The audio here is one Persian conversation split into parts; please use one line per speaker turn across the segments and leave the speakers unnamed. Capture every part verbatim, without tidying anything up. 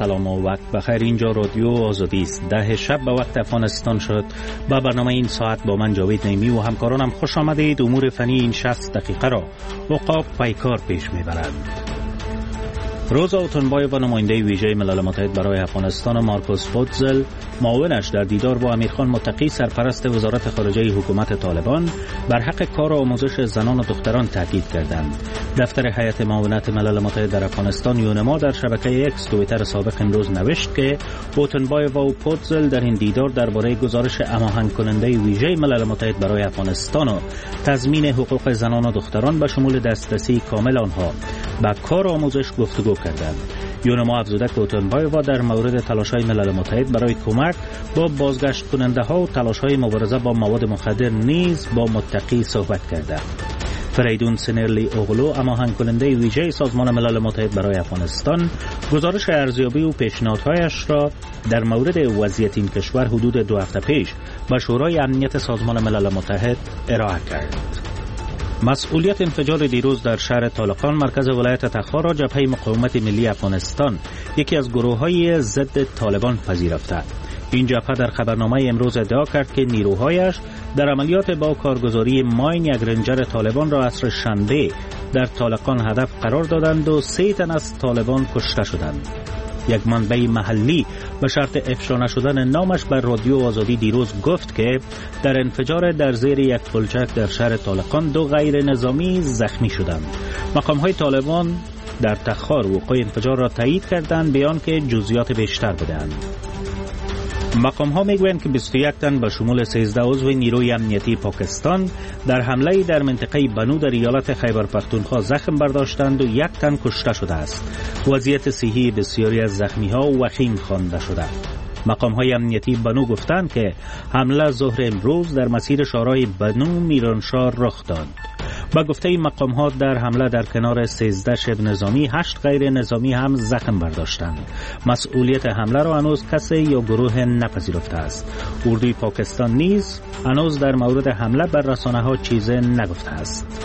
سلام و وقت بخیر. اینجا رادیو آزادی است. ده شب به وقت افغانستان شد. با برنامه این ساعت با من جاوید نیمی و همکارانم خوش آمدید. امور فنی این شصت دقیقه را اوقاف پیکار پیش میبرند. روزا اوتنبایو و نماینده ویژه ملل متحد برای افغانستان مارکوس فوتزل معاونش در دیدار با امیرخان متقی سرپرست وزارت خارجه حکومت طالبان بر حق کار و آموزش زنان و دختران تاکید کردند. دفتر هیئت معاونت ملل متحد در افغانستان یونما در شبکه اکس توییتر سابق امروز نوشت که اوتنبایو و فوتزل در این دیدار درباره گزارش هماهنگ کننده ویژه ملل متحد برای افغانستان و تضمین حقوق زنان و دختران به شمول دسترسی کامل آنها به کار و آموزش گفتگو کردند. یونما افزوده که اوتنبایو در مورد تلاش‌های ملل متحد برای کمک با بازگشت کننده ها و تلاش‌های مبارزه با مواد مخدر نیز با متقی صحبت کرده. فریدون سنرلی اوغلو هماهنگ کننده ویژه سازمان ملل متحد برای افغانستان گزارش ارزیابی و پیشنهادهایش را در مورد وضعیت این کشور حدود دو هفته پیش به شورای امنیت سازمان ملل متحد ارائه کرد. مسئولیت انفجار دیروز در شهر طالقان مرکز ولایت تخار را جبهه مقاومت ملی افغانستان یکی از گروه‌های ضد طالبان پذیرفته. این جبهه در خبرنامه امروز ادعا کرد که نیروهایش در عملیات با کارگزاری ماین یک رنجر طالبان را عصر شنبه در طالقان هدف قرار دادند و سه تن از طالبان کشته شدند. یک منبع محلی به شرط افشا نشدن نامش بر رادیو آزادی دیروز گفت که در انفجار در زیر یک پلچک در شهر طالقان دو غیر نظامی زخمی شدند. مقام‌های طالبان در تخار وقوع انفجار را تایید کردند بیان که جزئیات بیشتر بدهند. مقام‌ها میگویند که بیست و یک تن به شمول سیزده عضو نیروی امنیتی پاکستان در حمله در منطقه بنو در ایالت خیبر پختونخوا زخم برداشتند و یک تن کشته شده است. وضعیت صحی بسیاری از زخمی‌ها وخیم خوانده شده. مقام‌های امنیتی بنو گفتند که حمله ظهر امروز در مسیر شارع بنو میرانشاه رخ داد. با گفته این مقام‌ها در حمله در کنار سیزده شبه نظامی هشت غیر نظامی هم زخم برداشتند. مسئولیت حمله را هنوز کسی یا گروه نپذیرفته است. اردوی پاکستان نیز هنوز در مورد حمله بر رسانه‌ها چیزی نگفته است.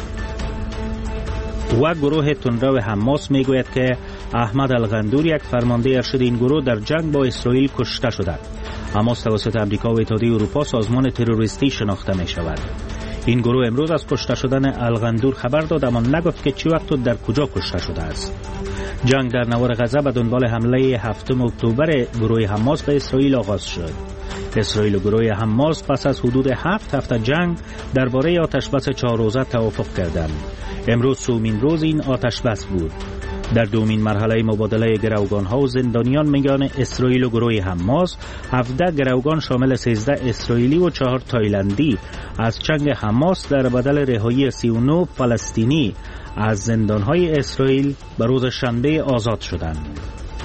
و گروه تندرو حماس میگوید که احمد الغندور یک فرمانده ارشد این گروه در جنگ با اسرائیل کشته شده. حماس توسط امریکا و اتحادیه اروپا سازمان تروریستی شناخته می شود. این گروه امروز از کشته شدن الغندور خبر داد اما نگفت که چی وقت و در کجا کشته شده است. جنگ در نوار غزه به دنبال حمله هفتم اکتبر گروه حماس به اسرائیل آغاز شد. اسرائیل و گروه حماس پس از حدود هفت هفته جنگ درباره آتشبس چهار روزه توافق کردند. امروز سومین روز این آتشبس بود. در دومین مرحله مبادله گروگان‌ها و زندانیان میان اسرائیل و گروه حماس، هفده گروگان شامل سیزده اسرائیلی و چهار تایلندی از چنگ حماس در بدل رهایی سی و نه فلسطینی از زندان‌های اسرائیل به روز شنبه آزاد شدند.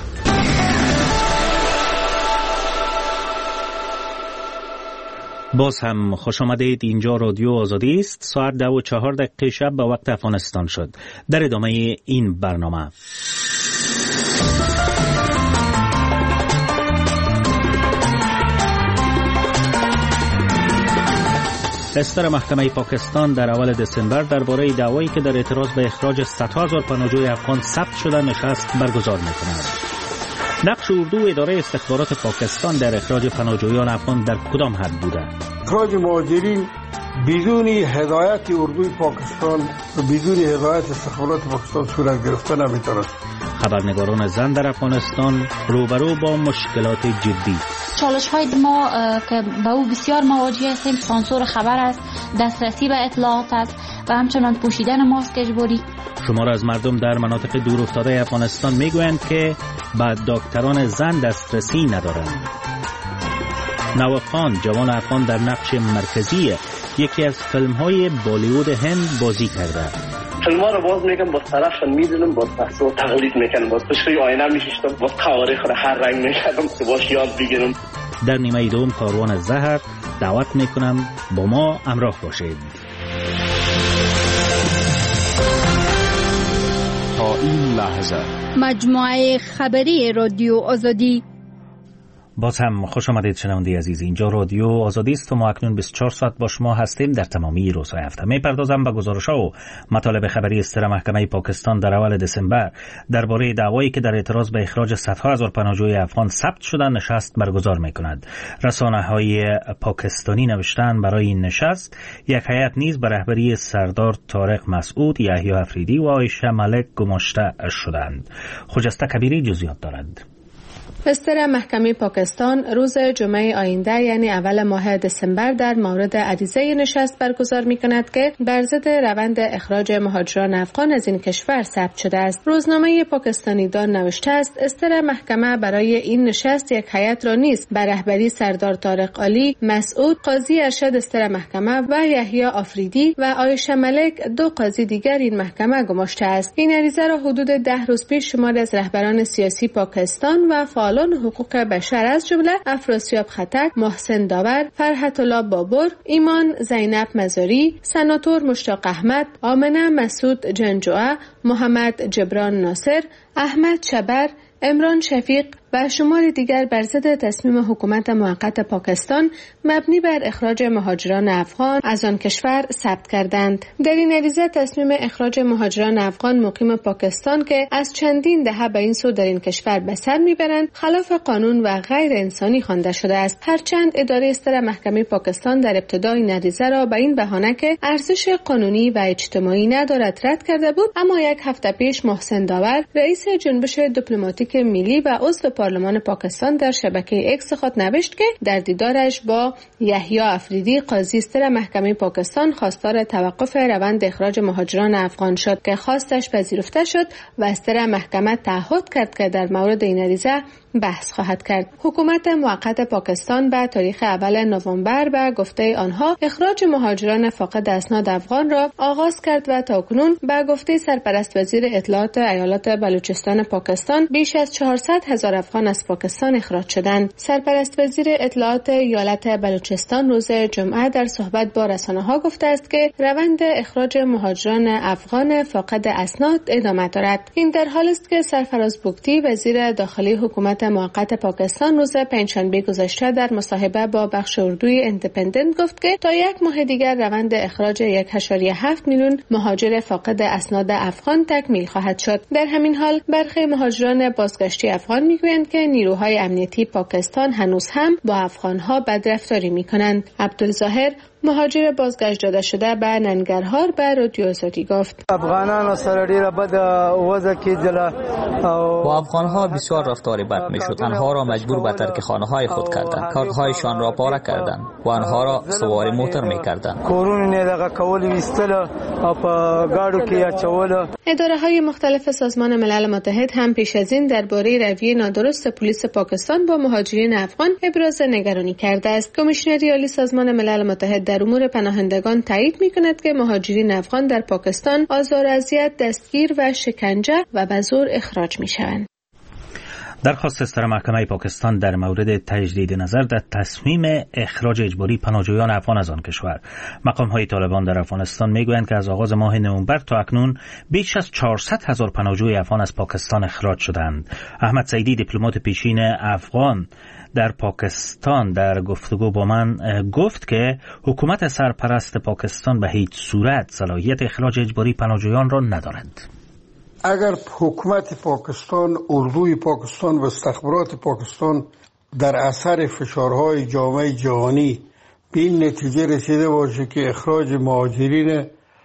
باز هم خوش آمدید. اینجا رادیو آزادی است. ساعت ده و چهار دقیقه شب به وقت افغانستان شد. در ادامه این برنامه دستور محکمه پاکستان در اول دسامبر درباره دعوایی که در اعتراض به اخراج صدها هزار پناهجوی افغان ثبت شده نشست برگزار می‌کند. نقش اردو اداره استخبارات پاکستان در اخراج پناهجویان افغان در کدام حد بوده؟
اخراج مهاجرین بدون هدایت اردوی پاکستان و بدون هدایت استخبارات پاکستان صورت گرفته نمیتواند.
خبرنگاران زن در افغانستان روبرو با مشکلات جدی.
چالش های ما که به او بسیار مواجه هستیم سانسور خبر است، دسترسی به اطلاعات است و همچنان پوشیدن ماسک اجباری.
شمار از مردم در مناطق دور افتاده افغانستان میگویند که به دکتران زن دسترسی ندارند. نواب خان جوان افغان در نقش مرکزی یکی از فیلم های بالیوود هند بازی کرده.
فیلم ها رو باز میگم، باز طرفشان میدونم، باز تحصیل تقلید میکنم، باز پشوی آینه میشیشتم، باز قواره خود هر رنگ میکردم که باش یاد بگیرم.
در نیمه دوم کاروان زهر دعوت میکنم با ما همراه باشید.
تا این لحظه
مجموعه خبری رادیو آزادی
باز هم خوش آمدید شنونده عزیز. اینجا رادیو آزادی است و ما اکنون بیست و چهار ساعت با شما هستیم در تمامی روزهای هفته. می‌پردازم به گزارش‌ها و مطالب خبری است در محکمه پاکستان در اول دسامبر درباره دعوایی که در اعتراض به اخراج صدها هزار پناهجوی افغان ثبت شده نشست برگزار می‌کند. رسانه‌های پاکستانی نوشتند برای این نشست یک هیئت نیز به رهبری سردار طارق مسعود، یحیی افریدی و عایشه ملک گماشته شدند. خجسته کبیری جزئیات دارد.
بستر محکمه پاکستان روز جمعه آینده یعنی اول ماه دسامبر در مورد عریضه نشست برگزار می کند که بر ضد روند اخراج مهاجران افغان از این کشور ثبت شده است. روزنامه پاکستانی دان نوشته است استر محکمه برای این نشست یک هیئت را نیز به رهبری سردار طارق علی مسعود، قاضی ارشد استر محکمه و یحیی افریدی و عایشه ملک دو قاضی دیگر این محکمه گماشته است. این عریضه را حدود ده روز پیش شماری از رهبران سیاسی پاکستان و فعالان حقوق بشر از جمله افراسیاب خطک، محسن داور، فرحت الله بابر، ایمان زینب مزاری، سناتور مشتاق احمد، آمنه مسعود جنجوعه، محمد جبران ناصر، احمد شبر، عمران شفیق و شمار دیگر بر ضد تصمیم حکومت موقت پاکستان مبنی بر اخراج مهاجران افغان از آن کشور ثبت کردند. در این عریضه تصمیم اخراج مهاجران افغان مقیم پاکستان که از چندین دهه به این سو در این کشور به سر میبرند خلاف قانون و غیر انسانی خوانده شده است. هرچند اداره استر محکمه پاکستان در ابتدای این عریضه را به این بهانه که ارزش قانونی و اجتماعی ندارد رد کرده بود، اما یک هفته پیش محسن داور رئیس جنبش دیپلماتیک ملی و عضو پارلمان پاکستان در شبکه اکس خود نوشت که در دیدارش با یحیی افریدی قاضی استر محکمه پاکستان خواستار توقف روند اخراج مهاجران افغان شد که خواستش پذیرفته شد و استر محکمه تعهد کرد که در مورد این عریضه بحث خواهد کرد. حکومت موقت پاکستان به تاریخ اول نوامبر به گفته آنها اخراج مهاجران فاقد اسناد افغان را آغاز کرد و تاکنون به گفته سرپرست وزیر اطلاعات ایالات بلوچستان پاکستان بیش از چهارصد هزار افغان از پاکستان اخراج شدند. سرپرست وزیر اطلاعات ایالت بلوچستان روز جمعه در صحبت با رسانه‌ها گفته است که روند اخراج مهاجران افغان فاقد اسناد ادامه دارد. این در حالی است که سرفراز بگتی وزیر داخلی حکومت موقت پاکستان روز پنجشنبه گذشته در مصاحبه با بخش اردوی اندیپندنت گفت که تا یک ماه دیگر روند اخراج یک و هفت میلیون مهاجر فاقد اسناد افغان تکمیل خواهد شد. در همین حال برخی مهاجران بازگشتی افغان میگویند که نیروهای امنیتی پاکستان هنوز هم با افغانها بدرفتاری میکنند. عبدالظاهر مهاجر بازگشت داده شده به ننگرهار به رادیو آزادی گفت
افغانان سره ډیره بد وضع کېدله
با افغانها بسیار رفتاری بد میشد. آنها را مجبور به ترک خانه‌های خود کردند، کارهایشان را پاره کردند و آنها را سواری موتر میکردند.
کورونه نه دغه کول ویستل او په گاډو کې اچول.
اداره‌های مختلف سازمان ملل متحد هم پیش از این درباره رویه نادرست پلیس پاکستان با مهاجرین افغان ابراز نگرانی کرده است. کمیشنری عالی سازمان ملل متحد در امور پناهندگان تایید می‌کند که مهاجرین افغان در پاکستان آزار و اذیت، دستگیر و شکنجه و به زور اخراج می‌شوند.
درخواست استر محکمه پاکستان در مورد تجدید نظر در تصمیم اخراج اجباری پناهجویان افغان از آن کشور. مقام‌های طالبان در افغانستان میگویند که از آغاز ماه نوامبر تا اکنون بیش از چهارصد هزار پناهجوی افغان از پاکستان اخراج شدند. احمد سعیدی دیپلمات پیشین افغان در پاکستان در گفتگو با من گفت که حکومت سرپرست پاکستان به هیچ صورت صلاحیت اخراج اجباری پناهجویان را ندارد.
اگر حکومت پاکستان، اردوی پاکستان و استخبارات پاکستان در اثر فشارهای جامعه جهانی به این نتیجه رسیده باشه که اخراج مهاجرین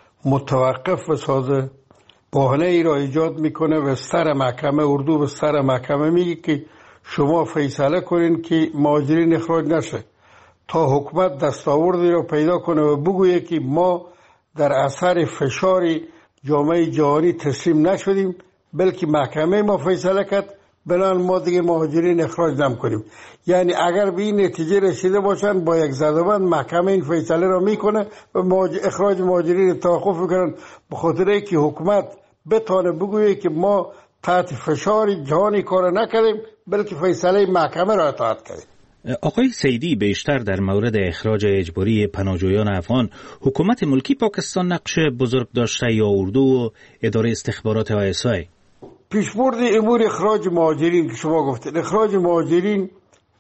متوقف بسازه، بهانه ای را ایجاد میکنه و سر محکمه اردو به سر محکمه میگه که شما فیصله کنین که مهاجرین اخراج نشه تا حکومت دستاوردی را پیدا کنه و بگویه که ما در اثر فشاری جامعه جهانی تسلیم نشدیم، بلکه محکمه ما فیصله کرد بنان ما دیگه مهاجرین اخراج نمی‌کنیم. یعنی اگر به این نتیجه رسیده باشن با یک زدبند محکمه این فیصله را میکنه و اخراج مهاجرین توقف میکنن، به خاطر اینکه حکومت بتونه بگویه که ما تحت فشار جهانی کار نکردیم بلکه فیصله محکمه را اطاعت کردیم.
آقای سیدی، بیشتر در مورد اخراج اجباری پناهجویان افغان حکومت ملکی پاکستان نقش بزرگ داشته یا اردو و اداره استخبارات آی اس آی؟
پیشبرد امور اخراج مهاجرین که شما گفتید، اخراج مهاجرین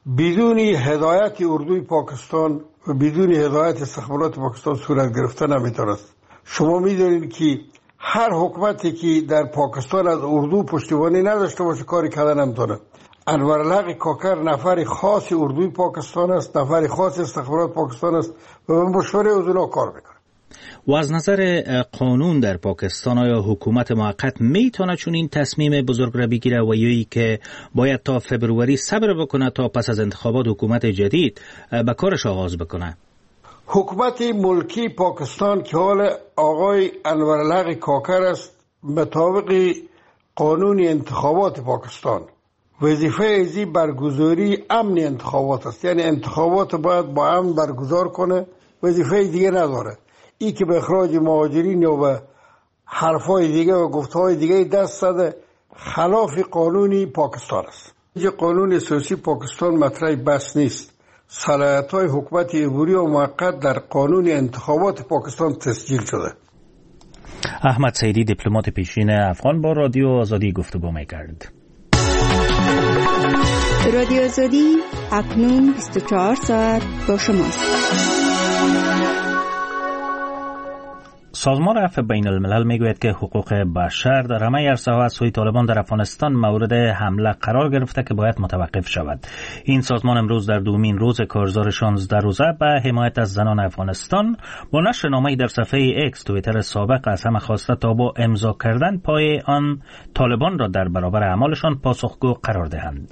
بدون هدایت اردوی پاکستان و بدون هدایت استخبارات پاکستان صورت گرفته نمیتواند. شما میدونید که هر حکومتی که در پاکستان از اردو پشتیبانی نداشته باشه کاری کردن نمیتونه. انورالحق کاکر نفر خاص اردوی پاکستان است، نفر خاص استخبارات پاکستان است و به مشوره از اونا کار میکنه.
و از نظر قانون در پاکستان آیا حکومت موقت میتونه چون این تصمیم بزرگ را بگیره و یا ای که باید تا فبروری صبر بکنه تا پس از انتخابات حکومت جدید به کارش آغاز بکنه؟
حکومت ملکی پاکستان که حال آقای انورالحق کاکر است مطابق قانون انتخابات پاکستان وظیفه ازی برگزاری امن انتخابات است، یعنی انتخابات باید با امن برگزار کنه، وظیفه دیگه نداره. ای که به اخراج مهاجرین یا به حرفای دیگه و گفتهای دیگه دست زده خلاف قانونی پاکستان است. اینجا قانون اساسی پاکستان مطرح بس نیست. صلاحیت‌های حکومت عبوری و موقت در قانون انتخابات پاکستان تسجیل شده.
احمد سیدی دیپلمات پیشین افغان با رادیو آزادی گفتگو می‌کرد.
رادیو آزادی اکنون بیست و چهار ساعت با شماست.
سازمان عفو بین الملل میگوید که حقوق بشر در همه عرصه‌ها از سوی طالبان در افغانستان مورد حمله قرار گرفته که باید متوقف شود. این سازمان امروز در دومین روز کارزار شانزده روزه به حمایت از زنان افغانستان با نشر نامه‌ای در صفحه اکس توییتر سابق از همه خواسته تا با امضا کردن پای آن طالبان را در برابر اعمالشان پاسخگو قرار دهند.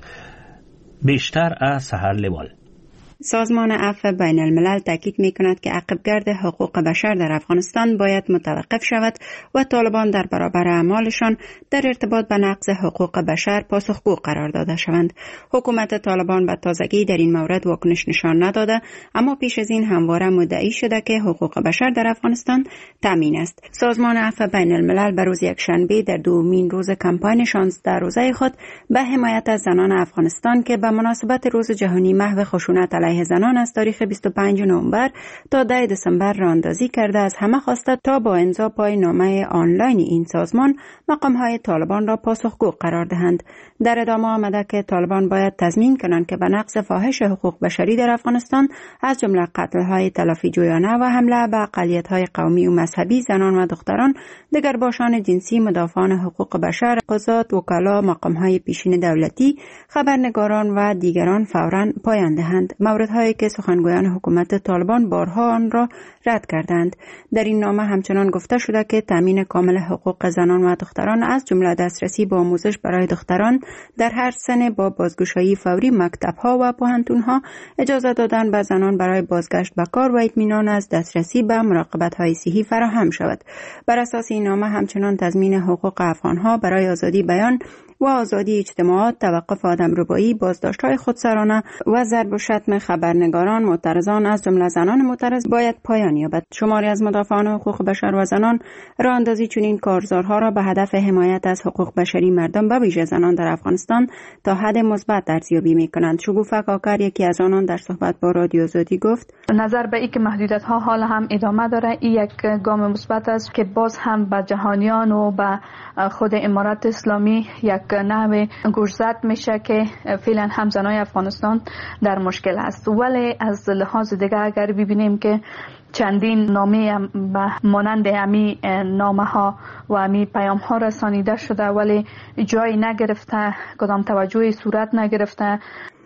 بیشتر از سحر لوال.
سازمان عفو بین الملل تاکید می کند که عقبگرد حقوق بشر در افغانستان باید متوقف شود و طالبان در برابر اعمالشان در ارتباط به نقض حقوق بشر پاسخگو قرار داده شوند. حکومت طالبان به تازگی در این مورد واکنش نشان نداده، اما پیش از این همواره مدعی شده که حقوق بشر در افغانستان تامین است. سازمان عفو بین الملل به روز یکشنبه در دومین روز کمپاین شانزده روزه خود به حمایت از زنان افغانستان که به مناسبت روز جهانی محو خشونت علیه زنان از تاریخ بیست و پنجم نوامبر تا ده دسامبر راهاندازی کرده از همه خواسته تا با امضا پای نامه آنلاین این سازمان مقام‌های طالبان را پاسخگو قرار دهند. در ادامه آمده که طالبان باید تضمین کنند که به نقض فاحش حقوق بشری در افغانستان از جمله قتل‌های تلافی جویانه و حمله به اقلیت‌های قومی و مذهبی، زنان و دختران، دگرباشان جنسی، مدافعان حقوق بشر، قضات، وکلا، مقام‌های پیشین دولتی، خبرنگاران و دیگران فوراً پایان دهند. موردهایی که سخنگویان حکومت طالبان بارها آن را رد کردند. در این نامه همچنان گفته شده که تامین کامل حقوق زنان و دختران از جمله دسترسی به آموزش برای دختران در هر سن با بازگشایی فوری مکتب‌ها و پوهنتون‌ها، اجازه دادن به زنان برای بازگشت به کار و اطمینان از دسترسی به مراقبت‌های صحی فراهم شود. بر اساس این نامه همچنان تضمین حقوق افغان‌ها برای آزادی بیان و آزادی اجتماعات، توقف آدمربایی، بازداشت‌های خودسرانه و ضرب و شتم خبرنگاران، معترضان از جمله زنان معترض باید پایان یابد. شماری از مدافعان حقوق بشر و زنان راهاندازی چنین کارزارها را به هدف حمایت از حقوق بشری مردم به ویژه زنان در افغانستان تا حد مثبت ارزیابی می‌کنند. شگوفه کاکر یکی از آنان در صحبت با رادیو آزادی گفت:
نظر به اینکه محدودیت‌ها حال هم ادامه داره، این یک گام مثبت است که باز هم به جهانیان و به خود امارت اسلامی یک نحو گوشزد میشه که فعلا هم زنای افغانستان در مشکل است. ولی از لحاظ دیگه اگر ببینیم که چندین نامه مانند امی نامه ها و امی پیام ها رسانیده شده ولی جای نگرفته، کدام توجهی صورت نگرفته.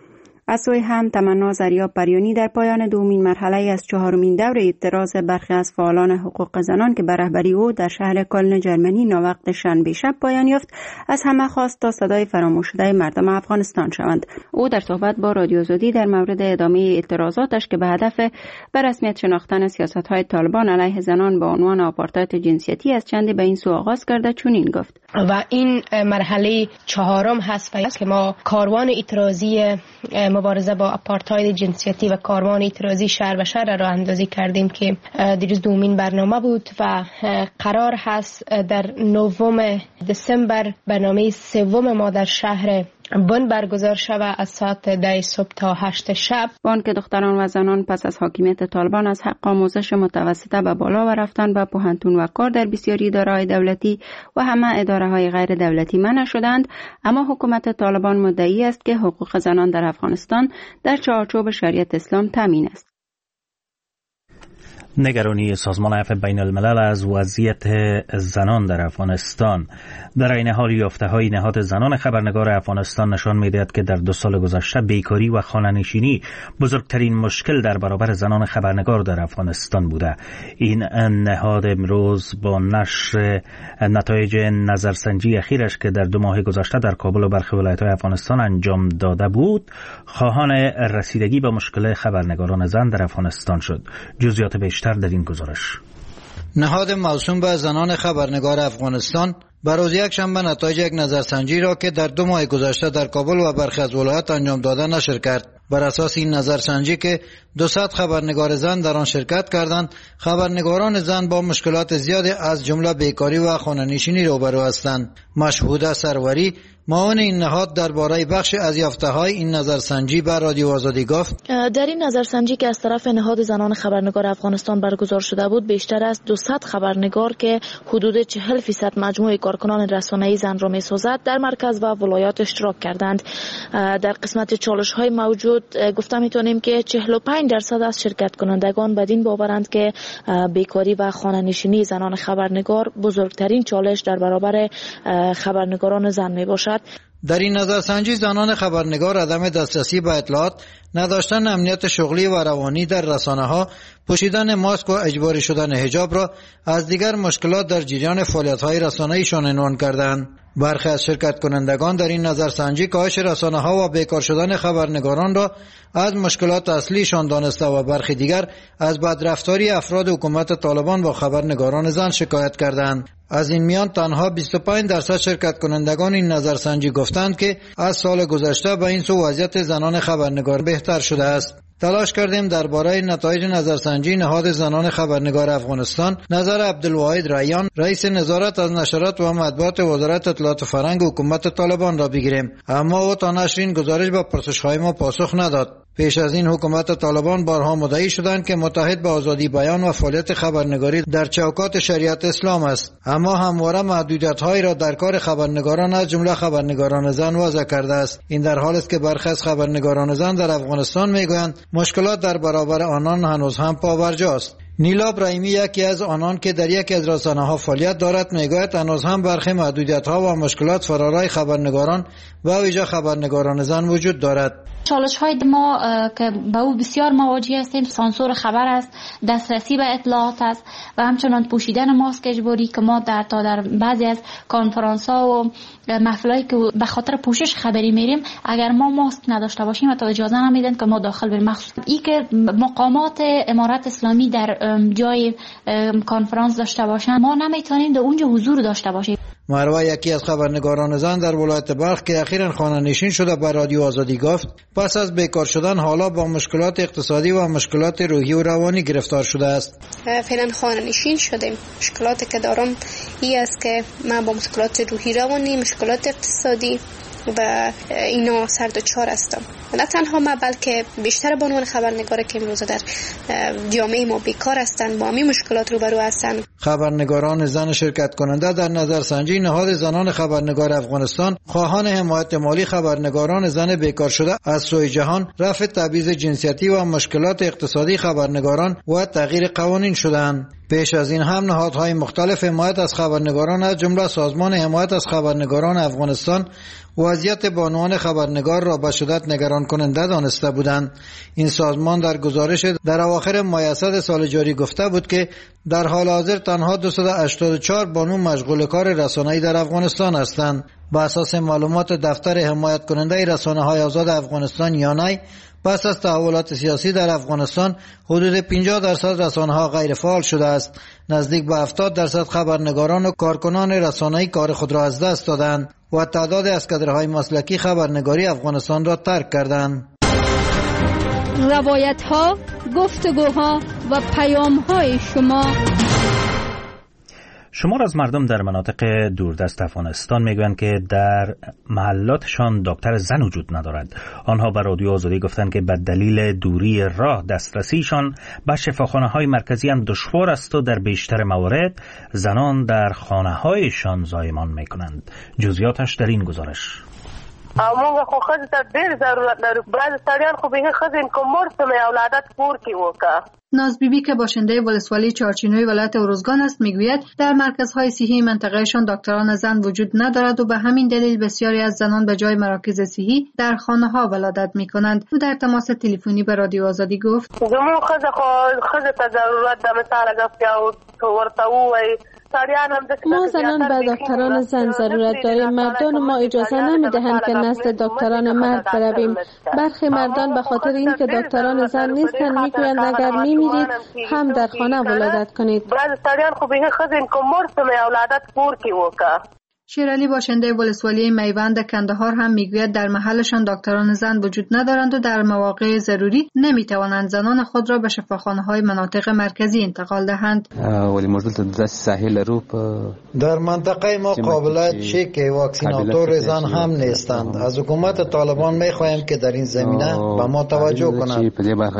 از سوی هم تمنا زریاب بریانی در پایان دومین مرحله از چهارمین دور اعتراض برخی از فعالان حقوق زنان که به رهبری او در شهر کلن جرمنی ناوقت شنبه شب پایان یافت، از همه خواست تا صدای فراموش شده مردم افغانستان شوند. او در صحبت با رادیو آزادی در مورد ادامه اعتراضاتش که به هدف به رسمیت شناختن سیاست‌های طالبان علیه زنان با عنوان آپارتاید جنسیتی از چندی به این سو آغاز کرده چنین گفت:
و این مرحله چهارم هست که ما کاروان اعتراضی مبارزه با آپارتاید جنسیتی و کاروان اعتراضی شهر به شهر را اندازی کردیم که دیروز دومین برنامه بود و قرار هست در نهم دسامبر برنامه سوم ما در شهر بند برگزار شود از ساعت ده صبح تا هشت شب.
بانک دختران و زنان پس از حاکمیت طالبان از حق آموزش متوسطه به بالا و رفتن به پوهنتون و کار در بسیاری اداره‌های دولتی و همه اداره‌های غیر دولتی منع شدند، اما حکومت طالبان مدعی است که حقوق زنان در افغانستان در چارچوب شریعت اسلام تامین است.
نگرانی سازمان عفو بین الملل از وضعیت زنان در افغانستان. در این حال یافته‌های نهاد زنان خبرنگار افغانستان نشان می‌دهد که در دو سال گذشته بیکاری و خانه‌نشینی بزرگترین مشکل در برابر زنان خبرنگار در افغانستان بوده. این نهاد امروز با نشر نتایج نظرسنجی اخیرش که در دو ماه گذشته در کابل و برخی ولایت‌های افغانستان انجام داده بود، خواهان رسیدگی به مشکل خبرنگاران زن در افغانستان شد. جزئیات بیشتر در این گزارش.
نهاد موسوم به زنان خبرنگار افغانستان بر روز یک شنبه نتایج یک نظرسنجی را که در دو ماه گذشته در کابل و برخی از ولایات انجام داده نشر کرد. بر اساس این نظرسنجی که دوصد خبرنگار زن در آن شرکت کردند، خبرنگاران زن با مشکلات زیادی از جمله بیکاری و خانه‌نشینی روبرو هستند. مشهوده سروری، معاون این نهاد، درباره بخش از یافته‌های این نظرسنجی به رادیو آزادی گفت:
در این نظرسنجی که از طرف نهاد زنان خبرنگار افغانستان برگزار شده بود، بیشتر از دوصد خبرنگار که حدود چهل فیصد مجموع کارکنان رسانه‌ای زن را می‌سازد در مرکز و ولایات اشتراک کردند. در قسمت چالش‌های موجود گفته می‌تونیم که چهل و پنج درصد از شرکت کنندگان بدین باورند که بیکاری و خانه‌نشینی زنان خبرنگار بزرگترین چالش در برابر خبرنگاران زن میباشد.
در این نظرسنجی زنان خبرنگار عدم دسترسی به اطلاعات، نداشتن امنیت شغلی و روانی در رسانه‌ها، پوشیدن ماسک و اجباری شدن حجاب را از دیگر مشکلات در جریان فعالیت‌های رسانه‌ایشان عنوان کردند. برخی از شرکت کنندگان در این نظرسنجی کاهش رسانه‌ها و بیکار شدن خبرنگاران را از مشکلات اصلیشان دانسته و برخی دیگر از بدرفتاری افراد حکومت طالبان با خبرنگاران زن شکایت کردند. از این میان تنها بیست و پنج درصد شرکت کنندگان این نظرسنجی گفتند که از سال گذشته به این سو وضعیت زنان خبرنگار بهتر شده است. تلاش کردیم درباره نتایج نظرسنجی نهاد زنان خبرنگار افغانستان نظر عبدالواحد ریان، رئیس نظارت از نشرات و مطبوعات وزارت اطلاعات فرهنگ حکومت طالبان را بگیریم، اما او تا نشر این گزارش به پرسش‌های ما پاسخ نداد. پیش از این حکومت طالبان بارها مدعی شدند که متحد به آزادی بیان و فعالیت خبرنگاری در چوکات شریعت اسلام است، اما همواره محدودیت‌هایی را در کار خبرنگاران از جمله خبرنگاران زن وضع کرده است. این در حالی است که برخی از خبرنگاران زن در افغانستان میگویند مشکلات در برابر آنان هنوز هم پابرجاست. نیلا ابراهیمی، یکی از آنان که در یکی از رسانه‌ها فعالیت دارد، میگوید هنوز هم برخی محدودیت‌ها و مشکلات فرارای خبرنگاران و ویژه خبرنگاران زن وجود دارد.
چالش های ما که با او بسیار مواجه هستیم، سانسور خبر است، دسترسی به اطلاعات است و همچنان پوشیدن ماسک اجباری که ما در تا در بعضی از کنفرانس ها و محفلایی که به خاطر پوشش خبری میریم، اگر ما ماسک نداشته باشیم تا اجازه نمیدن که ما داخل بریم. مخصوصا این که مقامات امارت اسلامی در جای کنفرانس داشته باشن، ما نمیتونیم در اونجا حضور داشته باشیم.
مروه، یکی از خبرنگاران زن در ولایت بلخ که اخیراً خانه نشین شده، به رادیو آزادی گفت پس از بیکار شدن حالا با مشکلات اقتصادی و مشکلات روحی و روانی گرفتار شده است.
فعلا خانه نشین شدیم. مشکلاتی که دارم این است که من با مشکلات روحی روانی، مشکلات اقتصادی و اینا سر دچار هستم. نه تنها من بلکه بیشتر بانوان خبرنگار که امروز در جامعه ما بیکار هستند با همین مشکلات روبرو هستند.
خبرنگاران زن شرکت کننده در نظرسنجی نهاد زنان خبرنگار افغانستان خواهان حمایت مالی خبرنگاران زن بیکار شده از سوی جهان، رفع تبعیض جنسیتی و مشکلات اقتصادی خبرنگاران و تغییر قوانین شدند. پیش از این هم نهادهای مختلف حمایت از خبرنگاران از جمله سازمان حمایت از خبرنگاران افغانستان وضعیت بانوان خبرنگار را به شدت نگران کننده دانسته بودند. این سازمان در گزارش در اواخر ماه سال جاری گفته بود که در حال حاضر تنها دویست و هشتاد و چهار بانو مشغول کار رسانه‌ای در افغانستان هستند. بر اساس معلومات دفتر حمایت کننده رسانه‌های آزاد افغانستان یانای، پس از تحولات سیاسی در افغانستان حدود پنجاه درصد رسانه‌ها غیر فعال شده است. نزدیک به هفتاد درصد خبرنگاران و کارکنان رسانه‌ای کار خود را از دست دادند و تعداد از کادرهای مسلکی خبرنگاری افغانستان را ترک کردند.
روایت‌ها، گفتگوها و پیام‌های شما.
شمار از مردم در مناطق دوردست افغانستان میگویند که در محلاتشان دکتر زن وجود ندارد. آنها به رادیو آزادی گفتند که به دلیل دوری راه دسترسیشان به شفاخانه‌های مرکزی هم دشوار است و در بیشتر موارد زنان در خانه‌هایشان زایمان میکنند. جزئیاتش در این گزارش.
موږ خو خځې ته ډېر ضرورت لرو. بعضې سړیان خو به ښځې کومور سمې اولادت کور کې وکړه.
ناز بیبی که باشنده ولسوالی چارچینوی ولایت ارزگان است میگوید در مرکزهای صحی منطقهشان دکتران زن وجود ندارد و به همین دلیل بسیاری از زنان به جای مراکز صحی در خانه‌ها ولادت میکنند. او در تماس تلفنی به رادیو آزادی گفت:
زموږ ښځه خو ښځې ته ضرورت ده، مثال اگه ورته ووایي
ما زنان به دکتران زن ضرورت داریم. مردان ما اجازه نمیدهند که نزد دکتران مرد برویم. برخی مردان به خاطر اینکه دکتران زن نیستند میگویند اگر میمیرید هم در خانه ولادت کنید.
شیرالی باشنده ولسوالی میوند کندهار هم میگوید در محلشان دکتران زن وجود ندارند و در مواقع ضروری نمیتوانند زنان خود را به شفاخانه‌های مناطق مرکزی انتقال دهند.
در منطقه ما قابلیت چه که واکسیناتور زن هم نیستند. از حکومت طالبان میخواهیم که در این زمینه به ما توجه کنند.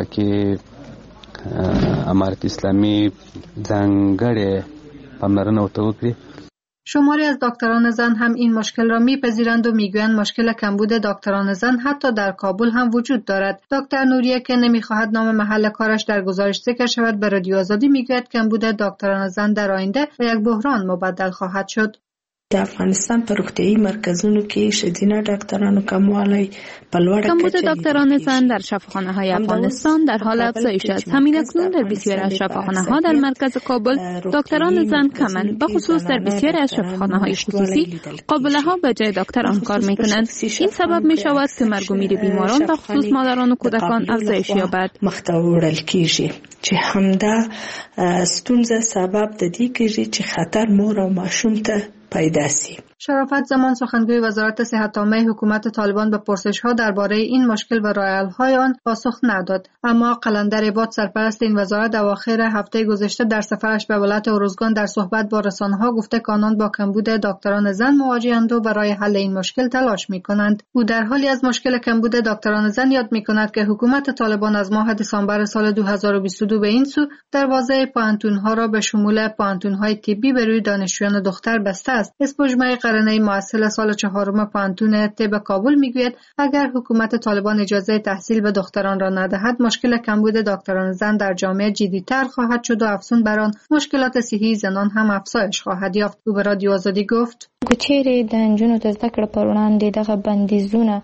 امارت اسلامی ځانګړې پاملرنه وکړي.
شماری از دکتران زن هم این مشکل را میپذیرند و میگویند مشکل کمبود دکتران زن حتی در کابل هم وجود دارد. دکتر نوریه که نمیخواهد نام محل کارش در گزارش ذکر شود به رادیو آزادی میگوید کمبود دکتران زن در آینده به یک بحران مبدل خواهد شد.
د افغانستان په روغتیايي مرکزونو کې ښځینه ډاکټرانو کموالی په لوړه
کمبود دکتران زن در شفاخانه‌های افغانستان در حال افزایش است. همین اکنون در بسیاری از شفاخانه‌ها در مرکز کابل دکتران زن کمند. به خصوص در بسیاری از شفاخانه‌های خصوصی قابله‌ها به جای دکتران کار می‌کنند. این سبب می‌شود که مرگ و میر بیماران به خصوص مادران و کودکان افزایش یابد.
مختوړل کیږي چې همدا ستونزه سبب د دې کیږي چې خطر مور او ماشوم ته پیدا شي.
شرافت زمان سخنگوی وزارت صحت عامه حکومت طالبان به پرسش‌ها درباره این مشکل و راه‌حل‌های آن پاسخ نداد، اما قلندر عباد سرپرست این وزارت اواخر هفته گذشته در سفرش به ولایت ارزگان در صحبت با رسانه‌ها گفته که آنان با کمبود دکتران زن مواجه‌اند و برای حل این مشکل تلاش می‌کنند. او در حالی از مشکل کمبود دکتران زن یاد می‌کند که حکومت طالبان از ماه دسامبر سال دو هزار و بیست و دو به این سو دروازه پانتون‌ها را به شمول پانتون‌های طبی به روی دانشجویان دختر بسته است. اسپوجمه قرنه معسل سال چهارم پانتون طب کابل میگوید اگر حکومت طالبان اجازه تحصیل به دختران را ندهد مشکل کمبود دکتران زن در جامعه جدی‌تر خواهد شد و افزون بر آن مشکلات صحی زنان هم افزایش خواهد یافت. او به رادیو آزادی گفت:
چیرې د نجونو د زده کړې پر وړاندې دغه بندیزونه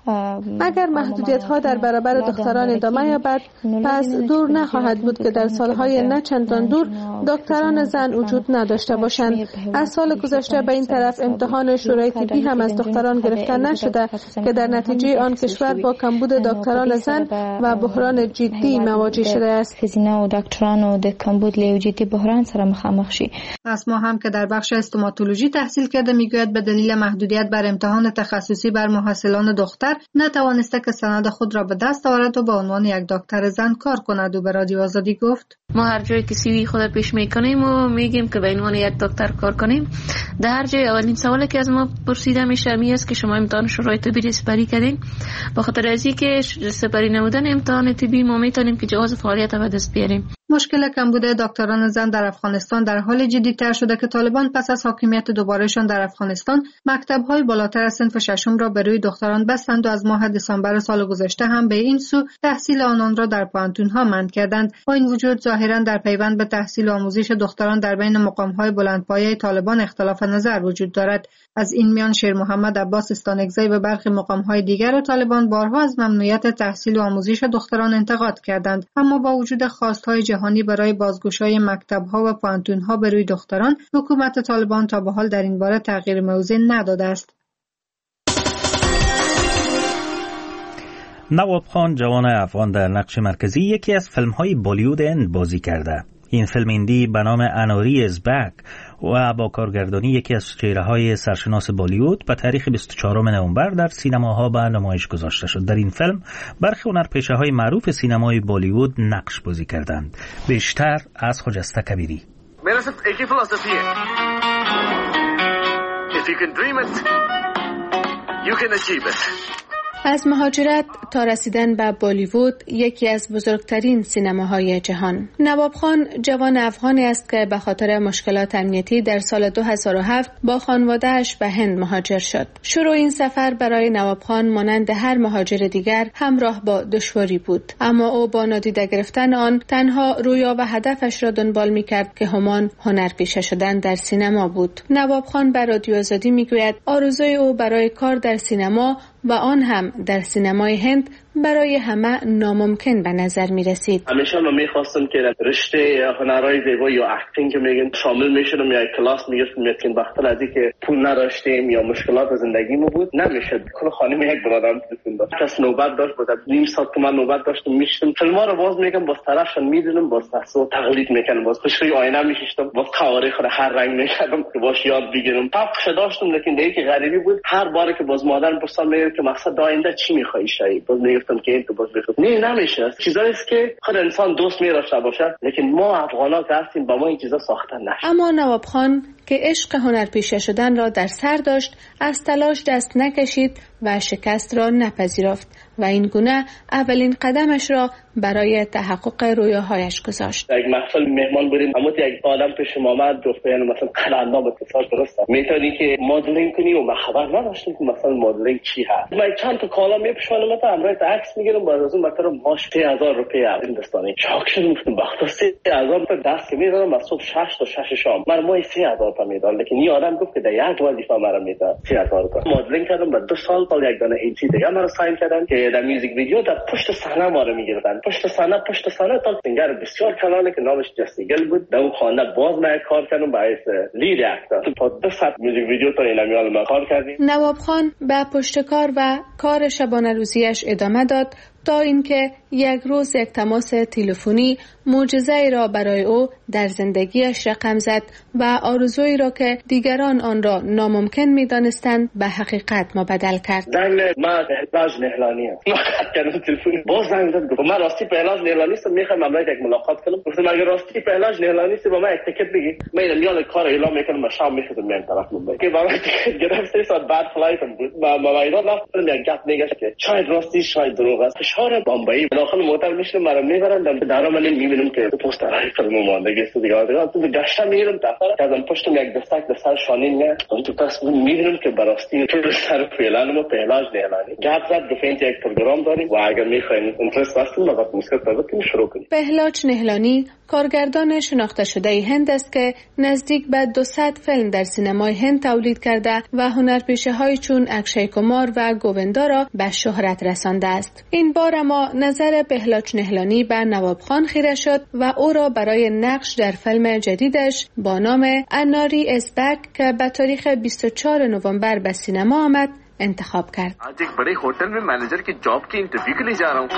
اگر محدودیت ها در برابر دختران ادامه یابد پس دور نخواهد بود که در سالهای نه چندان دور دکتران زن وجود نداشته باشند. از سال گذشته به این طرف امتحان شورای طبی هم از دختران گرفته نشده که در نتیجه آن کشور با کمبود دکتران زن و بحران جدی مواجه شده است.
ښځینه او دکترانو د کمبود له جدي بحران سره مخامخ شي.
اسما هم که در بخش استوماتولوژی تحصیل کرده میگوید به دلیل محدودیت بر امتحان تخصصی بر محصلان دختر نتوانسته که سند خود را به دست آورد و به عنوان یک دکتر زن کار کند. و به رادیو آزادی گفت:
ما هر جایی که سیوی خود پیش میکنیم و میگیم که به عنوان یک دکتر کار کنیم، در هر جای اولین سوالی که از ما پرسیده میشه می است که شما امتحان شورای طبی سپری کردین. به خاطر از اینکه سپری نمودن امتحان طبی ما میتونیم که جواز فعالیت به دست بیاریم.
مشکل کمبود دکتران زن در افغانستان در حال جدی‌تر شده که طالبان پس از حاکمیت دوبارهشان در افغانستان مکتب‌های بالاتر از صنف ششم را به روی دختران بستند و از ماه دسامبر سال گذشته هم به این سو تحصیل آنان را در پانتون‌ها منع کردند. با این وجود ظاهراً در پیوند به تحصیل و آموزش دختران در بین مقام‌های بلندپایه طالبان اختلاف نظر وجود دارد. از این میان شیر محمد عباس استانکزی و برخی مقام‌های دیگر طالبان بارها از ممنوعیت تحصیل و آموزش دختران انتقاد کردند، اما با وجود خواست‌های جهانی برای بازگشایی مکتب‌ها و پانتون‌ها به روی دختران، حکومت طالبان تا به حال در این باره تغییر موضع نداده است.
نواب خان جوان افغان در نقش مرکزی یکی از فیلم‌های بالیوود هند بازی کرده. این فیلم هندی به نام اناری از بک و با کارگردانی یکی از چهره‌های سرشناس بالیوود به تاریخ بیست و چهارم نوامبر در سینماها به نمایش گذاشته شد. در این فیلم برخی هنرپیشه‌های معروف سینمای بالیوود نقش بازی کردند. بیشتر از خجسته کبیری.
मेरा सिर्फ एक ही फिलॉसफी है if you can dream it you can achieve it.
از مهاجرت تا رسیدن به بالیوود، یکی از بزرگترین سینماهای جهان، نواب خان جوان افغانی است که به خاطر مشکلات امنیتی در سال دو هزار و هفت با خانواده‌اش به هند مهاجر شد. شروع این سفر برای نواب خان مانند هر مهاجر دیگر همراه با دشواری بود، اما او با نادیده گرفتن آن تنها رویا و هدفش را دنبال می‌کرد که همان هنرپیشه شدن در سینما بود. نواب خان به رادیو آزادی می‌گوید آرزوی او برای کار در سینما و آن هم در سینمای هند برای همه ناممکن به نظر می رسید.
همیشه من می خواستم که رشته هنرهای زیبایی یا اکتینگ که میگن شامل میشدم یا کلاس میگرفتم، لیکن بخاطر از اینکه پول نداشتیم یا مشکلات زندگیمون بود نمیشد. کل خانم یک برادرم تلفن داشت، کس نوبت داشت، بود نیم ساعت که من نوبت داشتم میشتم فیلم‌ها رو باز میگم، باز طرفشون میدونم، باز تاسو تقلید میکنم، باز پشت آینه میشستم، باز قواره خود هر رنگ میکردم که باش یاد بگیرم. طاقت داشتم، لیکن دیگه غریبی بود. هر بار که باز مادرم پرسید میگه که مقصد آینده چی میخوای شی، باز میگفتم که این تو باز بخوام. نه نمیشه. چیزایی است که خود انسان دوست می‌داشته باشه، لیکن ما افغانا که هستیم با ما این چیزا ساخته نشد.
اما نواب خان که عشق هنرپیشه شدن را در سر داشت، از تلاش دست نکشید و شکست را نپذیرفت و این گونه اولین قدمش را برای تحقق رویاهایش گذاشت.
یک محفل مهمان بودیم، اما یک آدم پیش ما آمد گفت یعنی مثلا قلعه‌نما به تصادف درسته میتونی که مدلینگ کنی و ما خبر نداشتم که مثلا مدلینگ چی هست. من چند تا کالا میپوشونم، مثلا امروز عکس میگیرم، بعد از اون مثلا ماش سه هزار روپیه هندوستانی. شاک شدم، گفتم بخدا سه هزار تا دست میذارم از صبح شش تا شش شام. من مای سه هزار تا میداد، لیکن این آدم گفت که در یک وظیفه مرا میداد سه هزار تا. مدلینگ کردم، بعد دو سال تا یک دانه ایچی دیگه مرا ساین کردن که در میوزیک ویدیو در پشت صحنه ما رو میگرفتن. پشت صحنه پشت صحنه تا سینگر بسیار کلانه که نامش جستیگل بود. در اون خانه باز من کار کردم باعث لید اکتر. تا دو ساعت میوزیک ویدیو تا این امیال ما کار کردیم.
نواب خان به پشت کار و کار شبانه روزیش ادامه داد تا اینکه یک روز یک تماس تلفنی معجزه‌ای را برای او در زندگیش رقم زد و آرزویی را که دیگران آن را ناممکن می‌دانستند به حقیقت مبدل کرد.
زنگ من پهلاج نهلانی ام. ما کردم تلفن باز زنگ زد گفت من راستی پهلاج نهلانی هستم، می‌خوام امروز یک ملاقات کنم. گفتم اگر راستی پهلاج نهلانی هستی با من یک تیکت بگیر. من میاد کار اعلام می‌کنم، شام می‌خوام میام طرف مونده که برای تیکت گرفتم. سه ساعت بعد فلایتم بود. ما موعد رفتم یک گپ نگشت که شاید راستی شاید دروغ است. فشار بمبئی داخل موتر میشم مرا میبرن در درا من میبینم که پست رای فیلم ماندگی است دیگه دیگه تو گشتم میرم دفتر ازم پشتم یک دستک به سر شانین نه تو پس میبینم که براستی تو سر فعلا ما پهلاج نهلانی گپ زد گفت یک پروگرام داریم و اگر میخواین اینترست هستین ما میسکت بزنیم شروع کنیم.
پهلاج نهلانی کارگردان شناخته شده هند است که نزدیک به دویست فیلم در سینمای هند تولید کرده و هنرپیشه‌های چون اکشای کمار و گووندا را به شهرت رسانده است. این بار اما نظر پهلاج نهلانی به نواب خان خیره شد و او را برای نقش در فیلم جدیدش با نام اناری اسبک که به تاریخ بیست و چهارم نوامبر به سینما آمد انتخاب کرد.
आज एक बड़े होटल में मैनेजर की जॉब की इंटरव्यू के लिए जा रहा हूं.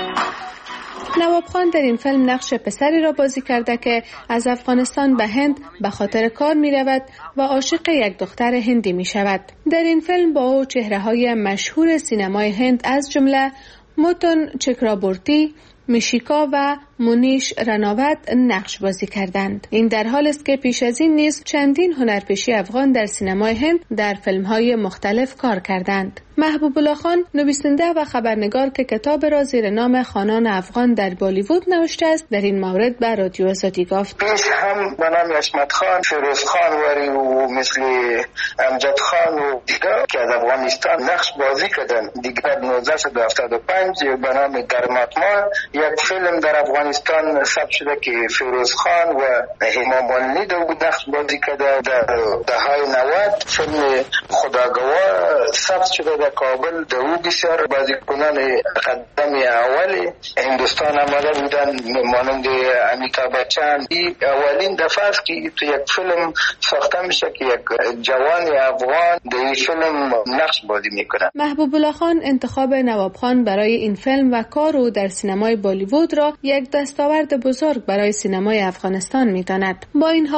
نواب خان در این فیلم نقش پسری را بازی کرده که از افغانستان به هند به خاطر کار می رود و عاشق یک دختر هندی می شود. در این فیلم با او چهره های مشهور سینمای هند از جمله موتون چکرابورتی، میشیکا و مونیش رناوت نقش بازی کردند. این در حال است که پیش از این نیز چندین هنرپیشه افغان در سینمای هند در فیلم‌های مختلف کار کردند. محبوب الله خان نویسنده و خبرنگار که کتاب را زیر نام خانان افغان در بالیوود نوشته است در این مورد به رادیو آزادی گفت
پیش هم به نام عصمت خان، فیروز خان وری و مثل امجد خان و دیگر که از افغانستان نقش بازی کردند. دیگر نوزده هفتاد و پنج به نام درماتما یک فیلم در افغانستان ثبت شده که فیروز خان و همام والنی در نقش بازی کرده. در دههای نود فیلم خداگوار ثبت شده در کابل. در او بسیار بازیکنان قدم اول هندوستان آمده بودن مانند امیتابh بچن. این اولین دفعه است که تو یک فیلم ساخته میشه که یک جوان افغان در این فیلم نقش بازی میکنه.
محبوب الله خان انتخاب نواب خان برای این فیلم و کار او در سینمای بالیوود را یک دستاورد بزرگ برای سینمای افغانستان می‌داند. با این حال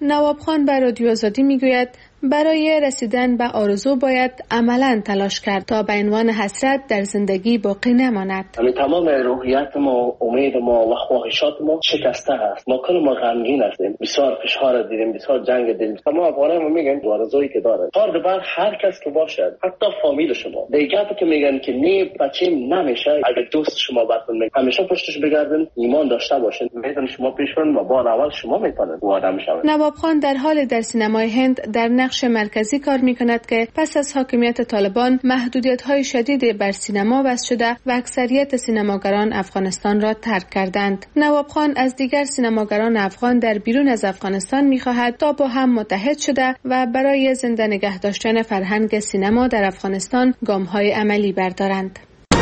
نواب خان به رادیو آزادی میگوید برای رسیدن به آرزو باید عملاً تلاش کرد تا به عنوان حسرت در زندگی باقی نماند.
همین تمام روحیت ما، امید ما و خواهشات ما شکسته است. ما کل ما غمگین هستیم. بسیار فشار دیدیم، بسیار جنگ دیدیم. ما افغانان ما میگن آرزویی که داره. کار بعد هر کس که باشد، حتی فامیل شما. دیگه که میگن که نه بچه‌م نمیشه، اگه دوست شما براتون میگه همیشه پشتش بگردین، ایمان داشته باشین. میدون شما پیش برین و بار اول شما میتونید وارد بشید.
نواب خان در حال در سینمای هند در نقش مرکزی کار میکند که پس از حاکمیت طالبان محدودیت‌های شدیدی بر سینما وضع شده و اکثریت سینماگران افغانستان را ترک کردند. نواب خان از دیگر سینماگران افغان در بیرون از افغانستان می‌خواهد تا با هم متحد شده و برای زنده نگه داشتن فرهنگ سینما در افغانستان گام‌های عملی بردارند.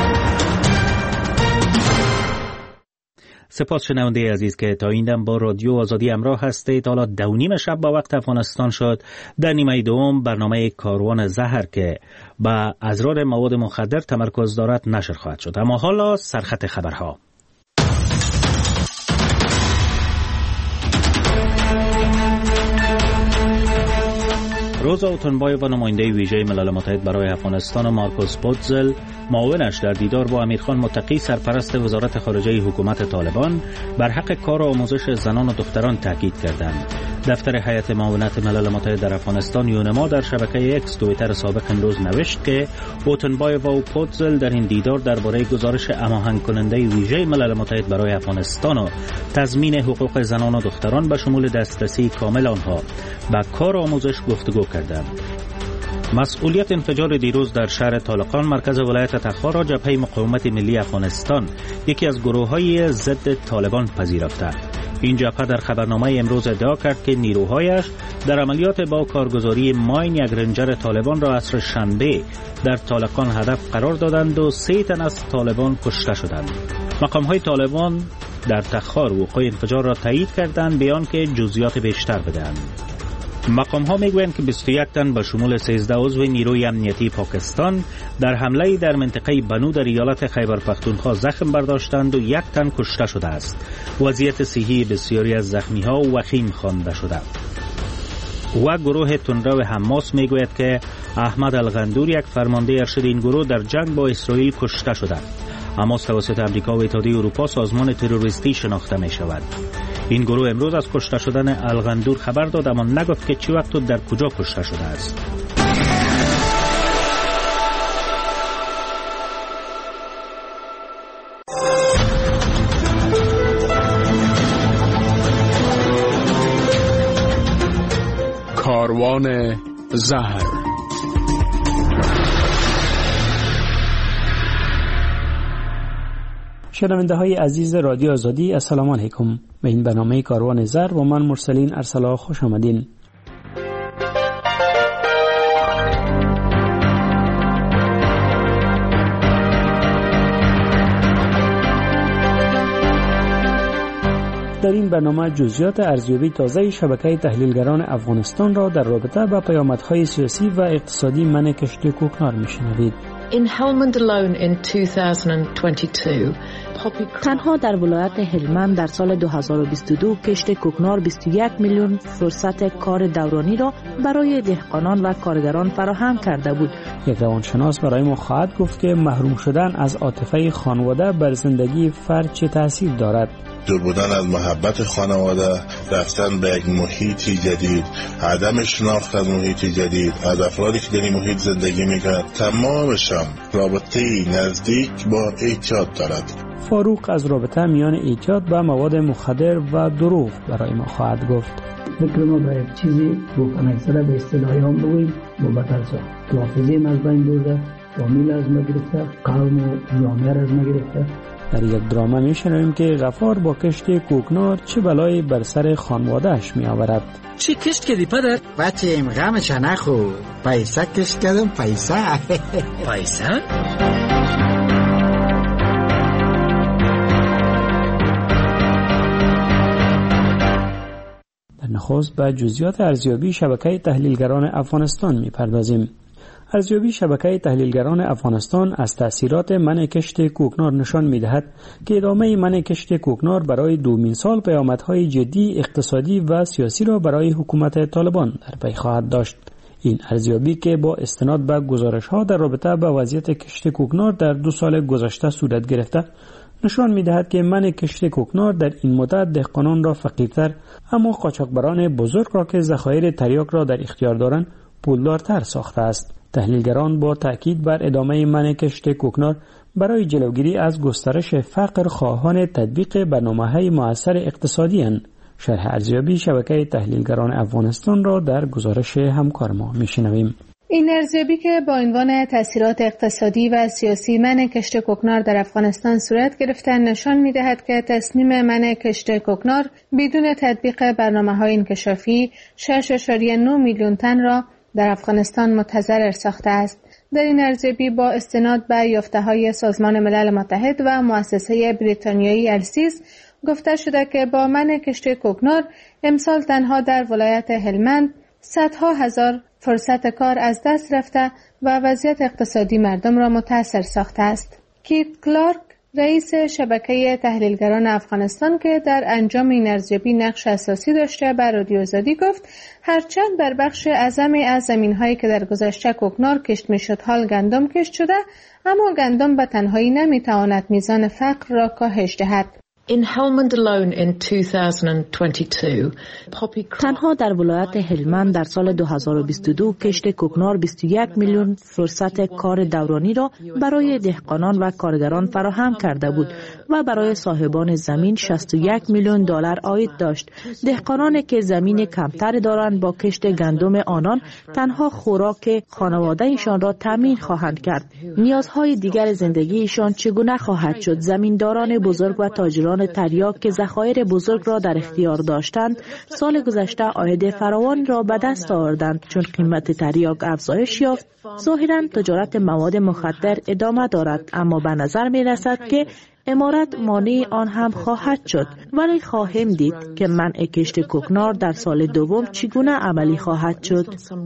سپاس شنونده عزیز که تا این دم با رادیو آزادی همراه هستید. حالا دو نیم شب با وقت افغانستان شد. در نیمه دوم برنامه کاروان زهر که با ازرار مواد مخدر تمرکز دارد نشر خواهد شد. اما حالا سرخط خبرها. روزا اوتنبایو و نماینده ویژه ملل متحد برای افغانستان مارکوس بوتزل معاونش در دیدار با امیرخان متقی سرپرست وزارت خارجه حکومت طالبان بر حق کار و آموزش زنان و دختران تاکید کردند. دفتر هیئت معاونت ملل متحد در افغانستان یونما در شبکه اکس توییتر سابق امروز نوشت که اوتنبایو و بوتزل در این دیدار درباره گزارش هماهنگ کننده ویژه ملل متحد برای افغانستان و تضمین حقوق زنان و دختران به شمول دسترسی کامل آنها به کار و آموزش گفتگو کردند. مسئولیت انفجار دیروز در شهر طالقان مرکز ولایت تخار را جبهه مقاومت ملی افغانستان یکی از گروه‌های ضد طالبان پذیرفته. این جبهه در خبرنامه امروز ادعا کرد که نیروهایش در عملیات با کارگزاری ماین یک رنجر طالبان را عصر شنبه در طالقان هدف قرار دادند و سه تن از طالبان کشته شدند. مقام‌های طالبان در تخار وقوع انفجار را تایید کردند بیان که جزئیات بیشتر بدهند. مقام ها میگویند که بیست و یک تن به شمول سیزده عضو نیروی امنیتی پاکستان در حمله در منطقه بنو در ایالت خیبر پختونخوا زخم برداشتند و یک تن کشته شده است. وضعیت صحی بسیاری از زخمی ها وخیم خوانده شده. و گروه تندرو حماس میگوید که احمد الغندور یک فرمانده ارشد این گروه در جنگ با اسرائیل کشته شده. حماس توسط امریکا و اتحادیه اروپا سازمان تروریستی شناخته می شود. این گروه امروز از کشته شدن الغندور خبر داد اما نگفت که چی وقت و در کجا کشته شده است.
کاروان زهر.
شنونده های عزیز رادیو آزادی السلام علیکم. به این برنامه کاروان زهر و من مرسلین ارسلا خوش آمدین. در این برنامه جزئیات ارزیابی تازه شبکه تحلیلگران افغانستان را در رابطه با پیامدهای سیاسی و اقتصادی منع کشتی کوکنار میشنوید.
In Helmand alone in two thousand twenty-two,
تنها در ولایت هلمند در سال دو هزار و بیست و دو کشت کوکنار بیست و یک میلیون فرصت کار دورانی را برای دهقانان و کارگران فراهم کرده بود.
یک روانشناس برای ما خواهد گفت که محروم شدن از عاطفه خانواده بر زندگی فرد چه تأثیر دارد.
دور بودن از محبت خانواده، رفتن به یک محیطی جدید، عدم شناخت از محیطی جدید، از افرادی که در این محیط زندگی میکنند، تمامشان رابطه نزدیک با اعتیاد دارد.
فاروق از رابطه میان اعتیاد با مواد مخدر و دروغ برای ما خواهد گفت.
فکر ما به یک چیزی گفتن اکثر به اصطلاحی هم بگویم مبتل شد. حافظه ما از بین برده، فامیل از ما گرفته، قوم و جامعه از ما گرفته.
در یک درامه میشنویم که غفار با کشت کوکنار چه بلایی بر سر خانوادهش می آورد.
چی کشت کردی پدر؟
بچه ایم غمش نخو، پیسه کشت کردم. پیسه
پیسه؟
در نخست به جزئیات ارزیابی شبکه تحلیلگران افغانستان میپردازیم. ارزیابی شبکه تحلیلگران افغانستان از تأثیرات منع کشت کوکنار نشان می‌دهد که ادامه منع کشت کوکنار برای دومین سال پیامدهای جدی اقتصادی و سیاسی را برای حکومت طالبان در پی خواهد داشت. این ارزیابی که با استناد به گزارش‌ها در رابطه با وضعیت کشت کوکنار در دو سال گذشته صورت گرفته نشان می‌دهد که منع کشت کوکنار در این مدت دهقانان را فقیرتر اما قاچاقبران بزرگ را که ذخایر تریاک را در اختیار دارند پولدارتر ساخته است. تحلیلگران با تاکید بر ادامه منع کشت کوکنار برای جلوگیری از گسترش فقر خواهان تطبیق برنامه‌های مؤثر اقتصادی اند. شرح ارزیابی شبکه تحلیلگران افغانستان را در گزارش همکار ما میشنویم.
این ارزیابی که با عنوان تأثیرات اقتصادی و سیاسی منع کشت کوکنار در افغانستان صورت گرفته نشان می‌دهد که تصمیم منع کشت کوکنار بدون تطبیق برنامه‌های انکشافی شش ممیز نه میلیون تن را در افغانستان متضرر ساخته است. در این ارزیابی با استناد به یافته‌های سازمان ملل متحد و مؤسسه بریتانیایی السیز گفته شده که با منع کشت کوکنار امسال تنها در ولایت هلمند صدها هزار فرصت کار از دست رفته و وضعیت اقتصادی مردم را متاثر ساخته است. کیت کلارک رئیس شبکه تحلیلگران افغانستان که در انجام این ارزیابی نقش اساسی داشته به رادیو آزادی گفت هرچند در بخش اعظمی از زمین‌هایی که در گذشته کوکنار کشت می‌شد حال گندم کشت شده، اما گندم به تنهایی نمی‌تواند میزان فقر را کاهش دهد.
In Helmand alone in two thousand twenty-two,
تنها در ولایت هلمند در سال دو هزار و بیست و دو کشت کوکنار بیست و یک میلیون فرصت کار دورانی را برای دهقانان و کارگران فراهم کرده بود و برای صاحبان زمین شصت و یک میلیون دلار عاید داشت. دهقانانی که زمین کمتر دارند با کشت گندم آنان تنها خوراک خانواده‌شان را تامین خواهند کرد. نیازهای دیگر زندگیشان چگونه خواهد شد؟ زمینداران بزرگ و تاجران تریاک که ذخایر بزرگ را در اختیار داشتند سال گذشته عاید فراوان را به دست آوردند. چون قیمت تریاک افزایش یافت ظاهراً تجارت مواد مخدر ادامه دارد، اما به نظر می رسد که امارت مانع آن هم خواهد شد. ولی خواهیم دید که منع کشت کوکنار در سال دوم چگونه عملی خواهد شد.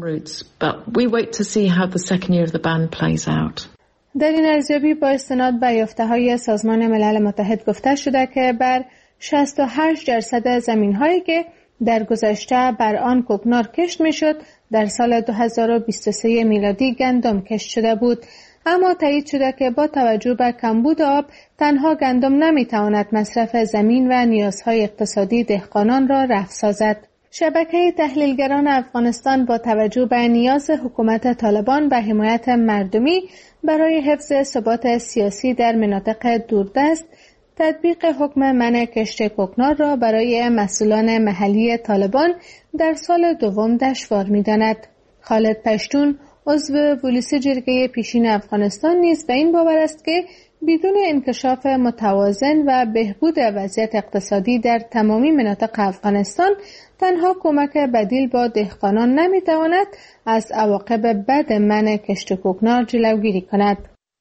در این ارزیابی با استناد به یافته‌های سازمان ملل متحد گفته شده که بر شصت و هشت درصد زمین‌هایی که در گذشته بر آن کوکنار کشت می‌شد در سال دو هزار و بیست و سه میلادی گندم کشت شده بود، اما تایید شده که با توجه به کمبود آب تنها گندم نمی‌تواند مصرف زمین و نیازهای اقتصادی دهقانان را رفع سازد. شبکه تحلیلگران افغانستان با توجه به نیاز حکومت طالبان به حمایت مردمی برای حفظ ثبات سیاسی در مناطق دوردست تطبیق حکم منع کشت کوکنار را برای مسئولان محلی طالبان در سال دوم دشوار می‌داند. خالد پشتون عضو پلیس جرگه پیشین افغانستان نیز به این باور است که بدون انکشاف متوازن و بهبود وضعیت اقتصادی در تمامی مناطق افغانستان تنها کمک بدیل با دهقانان نمیتواند از عواقب بد منع کشت کوکنار جلوگیری کند.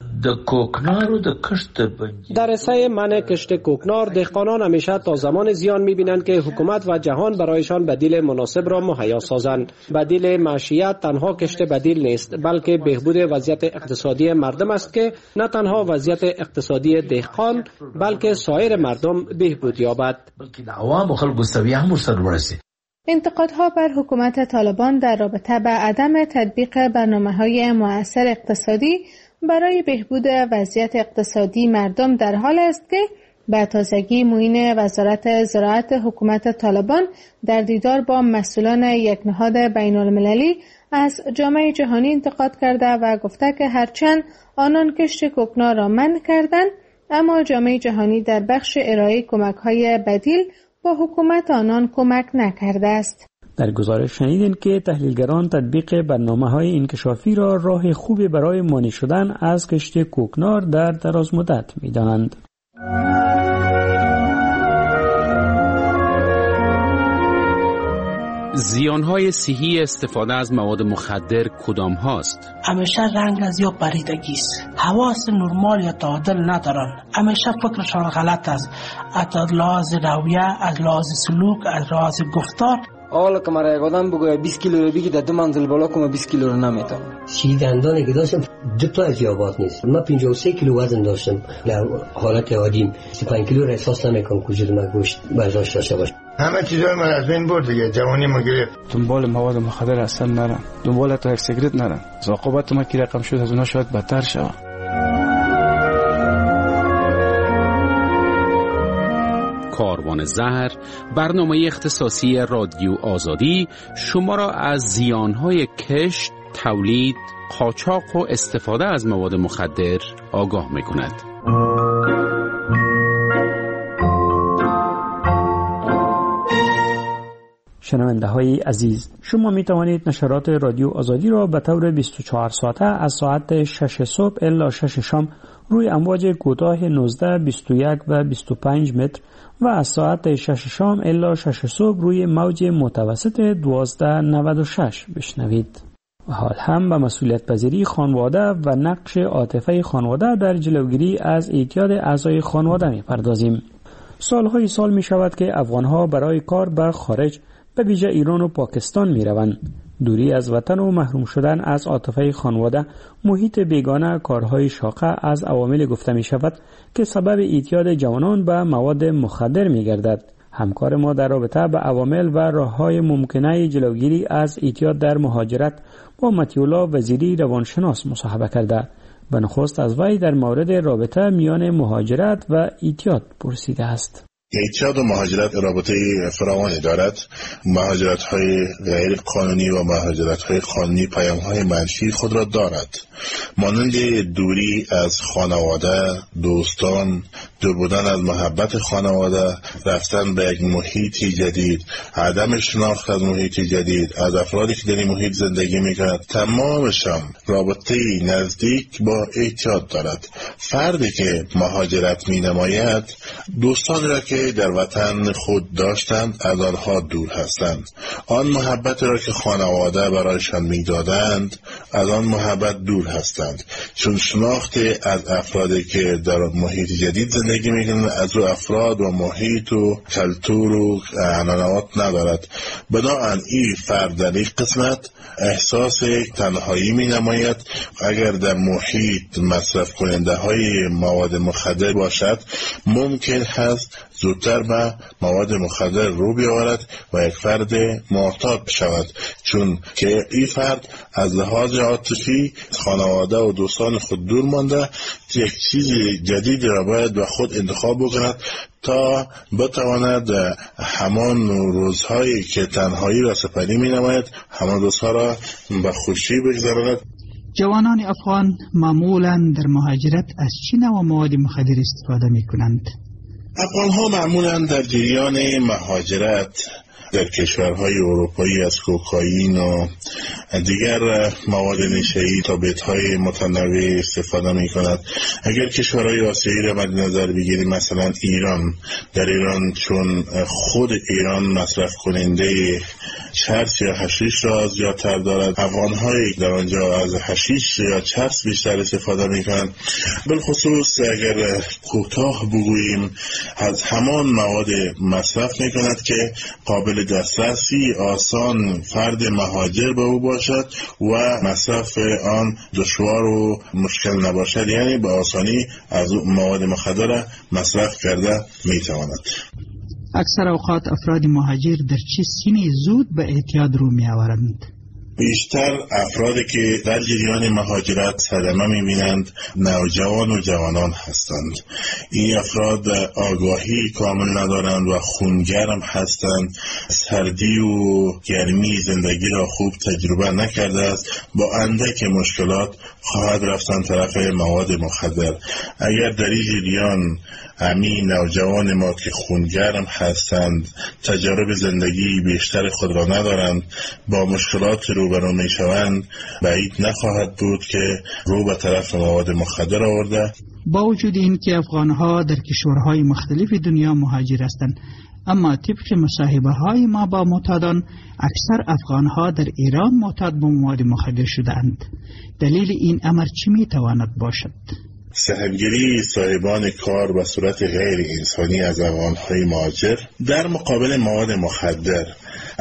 در اصل منع کشت کوکنار دهقانان همیشه تا زمان زیان می‌بینند که حکومت و جهان برایشان بدیل مناسب را مهیا سازند. بدیل معیشت تنها کشت بدیل نیست، بلکه بهبود وضعیت اقتصادی مردم است که نه تنها وضعیت اقتصادی دهقان بلکه سایر مردم بهبود یابد.
انتقادها بر حکومت طالبان در رابطه با عدم تطبیق برنامه‌های مؤثر اقتصادی برای بهبود وضعیت اقتصادی مردم در حال است که به تازگی معین وزارت زراعت حکومت طالبان در دیدار با مسئولان یک نهاد بین المللی از جامعه جهانی انتقاد کرده و گفته که هرچند آنان کشت کوکنار را منع کردند، اما جامعه جهانی در بخش ارائه کمک‌های بدیل با حکومت آنان کمک نکرده است.
در گزارش شنیدین که تحلیلگران تطبیق برنامه‌های انکشافی را راه خوبی برای مانع شدن از کشت کوکنار در دراز مدت می‌دانند.
زیان‌های صحی استفاده از مواد مخدر کدام هاست؟
همیشه رنگ از یا پریدگی است. حواس نرمال یا تعادل ندارن. همیشه فکرشان غلط است. از لحاظ رویه، از لحاظ سلوک، از لحاظ گفتار
حالا که مرا یک آدم بگوید بیست کیلو رو بگی در دو منزل بالا کنم بیست کیلو رو نمیتونم.
سی دندانی که داشتم دو تا از یابات نیست. من پنجاه و سه کیلو وزن داشتم. در حالت عادیم سی و پنج کیلو را احساس نمیکنم که وجود من گوشت برداشت داشته باشه.
همه چیزای من از بین برد دیگه. جوانی ما گرفت.
دنبال مواد مخدر اصلا نرم. دنبال تا یک سیگرت نرم. عاقبت ما کی رقم شد از اونها شاید بدتر شود.
کاروان زهر، برنامه اختصاصی رادیو آزادی شما را از زیانهای کشت، تولید، قاچاق و استفاده از مواد مخدر آگاه می‌کند.
شنونده های عزیز، شما می توانید نشرات رادیو آزادی را به طور بیست و چهار ساعته از ساعت شش صبح الی شش شام روی امواج کوتاه نوزده، بیست و یک و بیست و پنج متر و از ساعت شش شام الی شش صبح روی موج متوسط دوازده نود و شش بشنوید. و حال هم به مسئولیت پذیری خانواده و نقش عاطفه خانواده در جلوگیری از اعتیاد اعضای خانواده می پردازیم. سالهای سال می شود که افغانها برای کار به خارج به ویژه ایران و پاکستان می روند. دوری از وطن و محروم شدن از عاطفه خانواده، محیط بیگانه، کارهای شاقه از عوامل گفته می شود که سبب اعتیاد جوانان به مواد مخدر می گردد. همکار ما در رابطه به عوامل و راههای ممکنه جلوگیری از اعتیاد در مهاجرت با مطیع‌الله وزیری روانشناس مصاحبه کرده. به نخست از وی در مورد رابطه میان مهاجرت و اعتیاد پرسیده است.
اعتیاد و مهاجرت رابطه فراوانی دارد. مهاجرت های غیر قانونی و مهاجرت های قانونی پیام های منفی خود را دارد، مانند دوری از خانواده، دوستان، دور بودن از محبت خانواده، رفتن به یک محیط جدید، عدم شناخت از محیط جدید، از افرادی که در این محیط زندگی میکنند. تمامشان رابطه نزدیک با اعتیاد دارد. فردی که مهاجرت می نماید دوستان را که در وطن خود داشتند از آنها دور هستند. آن محبت را که خانواده برایشان میدادند از آن محبت دور هستند، چون شناخت از افرادی که در محیط جدید زندگی میکنند از او افراد و محیط و کلتور و عنعنات ندارد. بنابراین این فرد در این قسمت احساس تنهایی می نماید. اگر در محیط مصرف کننده های مواد مخدر باشد ممکن هست زودتر به مواد مخدر رو بیاورد و یک فرد معتاد شود، چون که این فرد از لحاظ عاطفی خانواده و دوستان خود دور مانده یک چیز جدید را باید به خود انتخاب بکند تا بتواند همان روزهایی که تنهایی را سپری می نماید همان روزها را به خوشی بگذراند.
جوانان افغان معمولا در مهاجرت از چه نوع مواد مخدر استفاده می کنند؟
افغان ها معمولا در جریان مهاجرت در کشورهای اروپایی از کوکائین و دیگر مواد نشه‌ای تا بیت‌های متنوع استفاده می‌کند. اگر کشورهای آسیایی را مد نظر بگیریم، مثلا ایران، در ایران چون خود ایران مصرف کننده چرس یا حشیش را زیادتر دارد، افغان‌هایی در آنجا از حشیش یا چرس بیشتر استفاده می‌کنند. بالخصوص اگر کوتاه بگوییم از همان مواد مصرف می‌کند که قابل دسترسی آسان فرد مهاجر به او باشد و مصرف آن دشوار و مشکل نباشد، یعنی به آسانی از مواد مخدر مصرف کرده میتواند.
اکثر اوقات افراد مهاجر در چه سنی زود به اعتیاد رو می آورند؟
بیشتر افرادی که در جریان مهاجرت صدمه می‌بینند نوجوان و جوانان هستند. این افراد آگاهی کامل ندارند و خونگرم هستند. سردی و گرمی زندگی را خوب تجربه نکرده است. با اندک مشکلات خواهد رفتن طرف مواد مخدر. اگر در این جریان همین نوجوان ما که خونگرم هستند، تجارب زندگی بیشتر خود را ندارند، با مشکلات روبرو می شوند، بعید نخواهد بود که رو به طرف مواد مخدر آورده.
با وجود این که افغانها در کشورهای مختلف دنیا مهاجر هستند، اما طبق مصاحبه های ما با معتادان، اکثر افغانها در ایران معتاد به مواد مخدر شدند. دلیل این امر چی می تواند باشد؟
سهمگیری صاحبان کار به صورت غیر انسانی از افغان‌های مهاجر در مقابل مواد مخدر.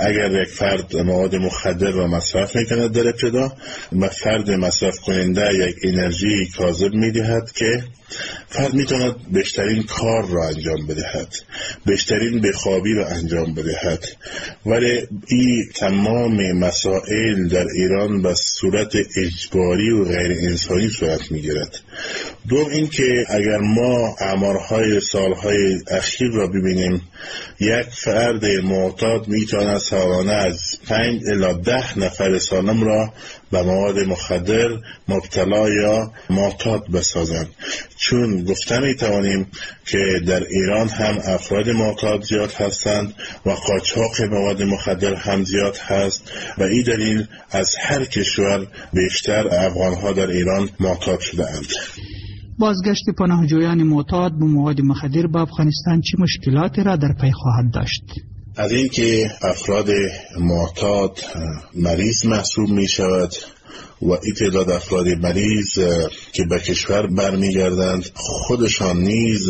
اگر یک فرد مواد مخدر را مصرف میکند در ابتدا و فرد مصرف کننده یک انرژی کاذب میدهد که فرد میتواند بیشترین کار را انجام بدهد، بیشترین بخوابی را انجام بدهد، ولی این تمام مسائل در ایران به صورت اجباری و غیر انسانی صورت میگیرد. دوم این که اگر ما اعمارهای سالهای اخیر را ببینیم، یک فرد معتاد میتواند سالانه از پنج الی ده نفر سالم را به مواد مخدر مبتلا یا معتاد بسازند. چون گفته میتوانیم که در ایران هم افراد معتاد زیاد هستند و قاچاق مواد مخدر هم زیاد هست و این دلیل از هر کشور بیشتر افغانها در ایران معتاد شده اند.
بازگشت پناهجویان معتاد به مواد مخدر به افغانستان چه مشکلاتی را در پی خواهد داشت؟
از اینکه افراد معتاد مریض محسوب می شود و این تعداد افراد مریض که به کشور برمیگردند خودشان نیز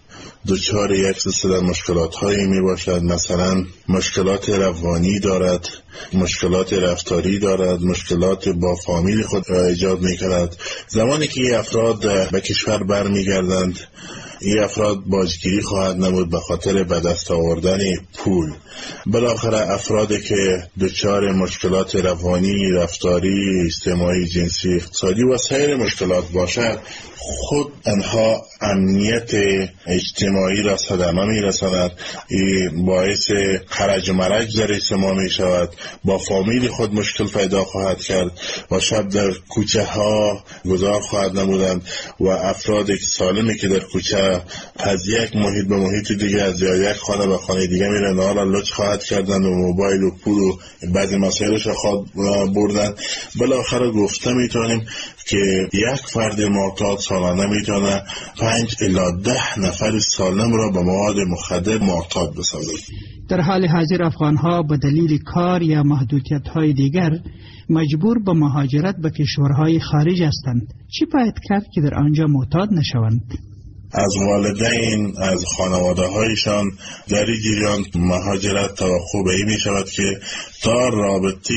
دچار یک سلسله مشکلات هایی می باشد. مثلا مشکلات روانی دارد، مشکلات رفتاری دارد، مشکلات با فامیل خود ایجاد می کند. زمانی که افراد به کشور برمیگردند این افراد باجگیری خواهد نمود به خاطر به دست آوردن پول. بالاخره افرادی که دچار مشکلات روانی، رفتاری، اجتماعی، جنسی، اقتصادی و سایر مشکلات باشد، خود انها امنیت اجتماعی را صدمه می رساند. این باعث خرج و مرج در اجتماع می شود، با فامیل خود مشکل پیدا خواهد کرد و شب در کوچه ها گذار خواهد نمودند و افراد سالمی که در کوچه از یک محیط به محیط دیگه، از یک خانه به خانه دیگه میرن، آنها را لچ خواهد کردند و موبایل و پول و بعضی مسائلش را خواهد بردند. بالاخره گفته میتونیم که یک فرد معتاد سالانه میتونه پنج الی ده نفر سالم را به مواد مخدر معتاد بسازد.
در حال حاضر افغانها به دلیل کار یا محدودیت‌های دیگر مجبور به مهاجرت به کشورهای خارج هستند. چی باید کرد که در آنجا معتاد نشوند؟
از والدین، از خانواده هایشان در این جریان مهاجرت توقع به این می شود که تا رابطه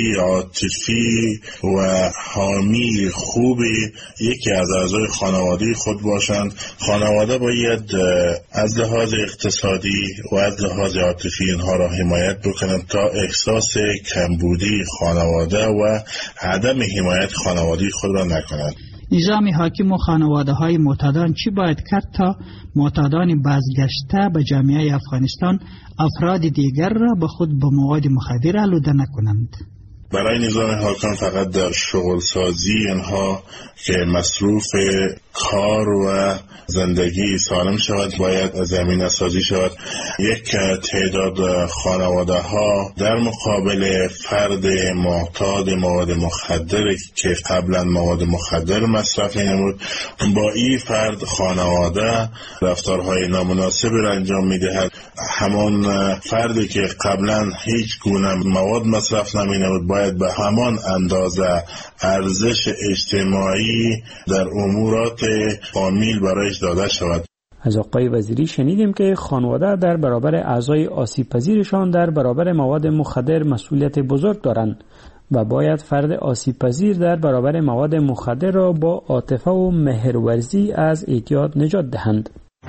عاطفی و حامی خوبی یکی از اعضای خانواده خود باشند. خانواده باید از لحاظ اقتصادی و از لحاظ عاطفی اینها را حمایت بکنند تا احساس کمبودی خانواده و عدم حمایت خانواده خود را نکنند.
نظام حاکم و خانواده های معتادان چی باید کرد تا معتادان بازگشته به جامعه افغانستان افراد دیگر را به خود به مواد مخدر آلوده نکنند؟
برای نظام حاکم فقط در شغل سازی اینها که مصروف کار و زندگی سالم شود باید زمینه سازی شود. یک تعداد خانواده ها در مقابل فرد معتاد مواد مخدر که قبلا مواد مخدر مصرف نمود، با این فرد خانواده رفتارهای نامناسب را انجام میدهد. همان فردی که قبلا هیچ گونه مواد مصرف نمی نمود باید به همان اندازه ارزش اجتماعی در امورات فامیل برایش داده شود.
از آقای وزیری شنیدیم که خانواده در برابر اعضای آسیب پذیرشان در برابر مواد مخدر مسئولیت بزرگ دارند و باید فرد آسیب پذیر در برابر مواد مخدر را با عاطفه و مهرورزی از اعتیاد نجات دهند.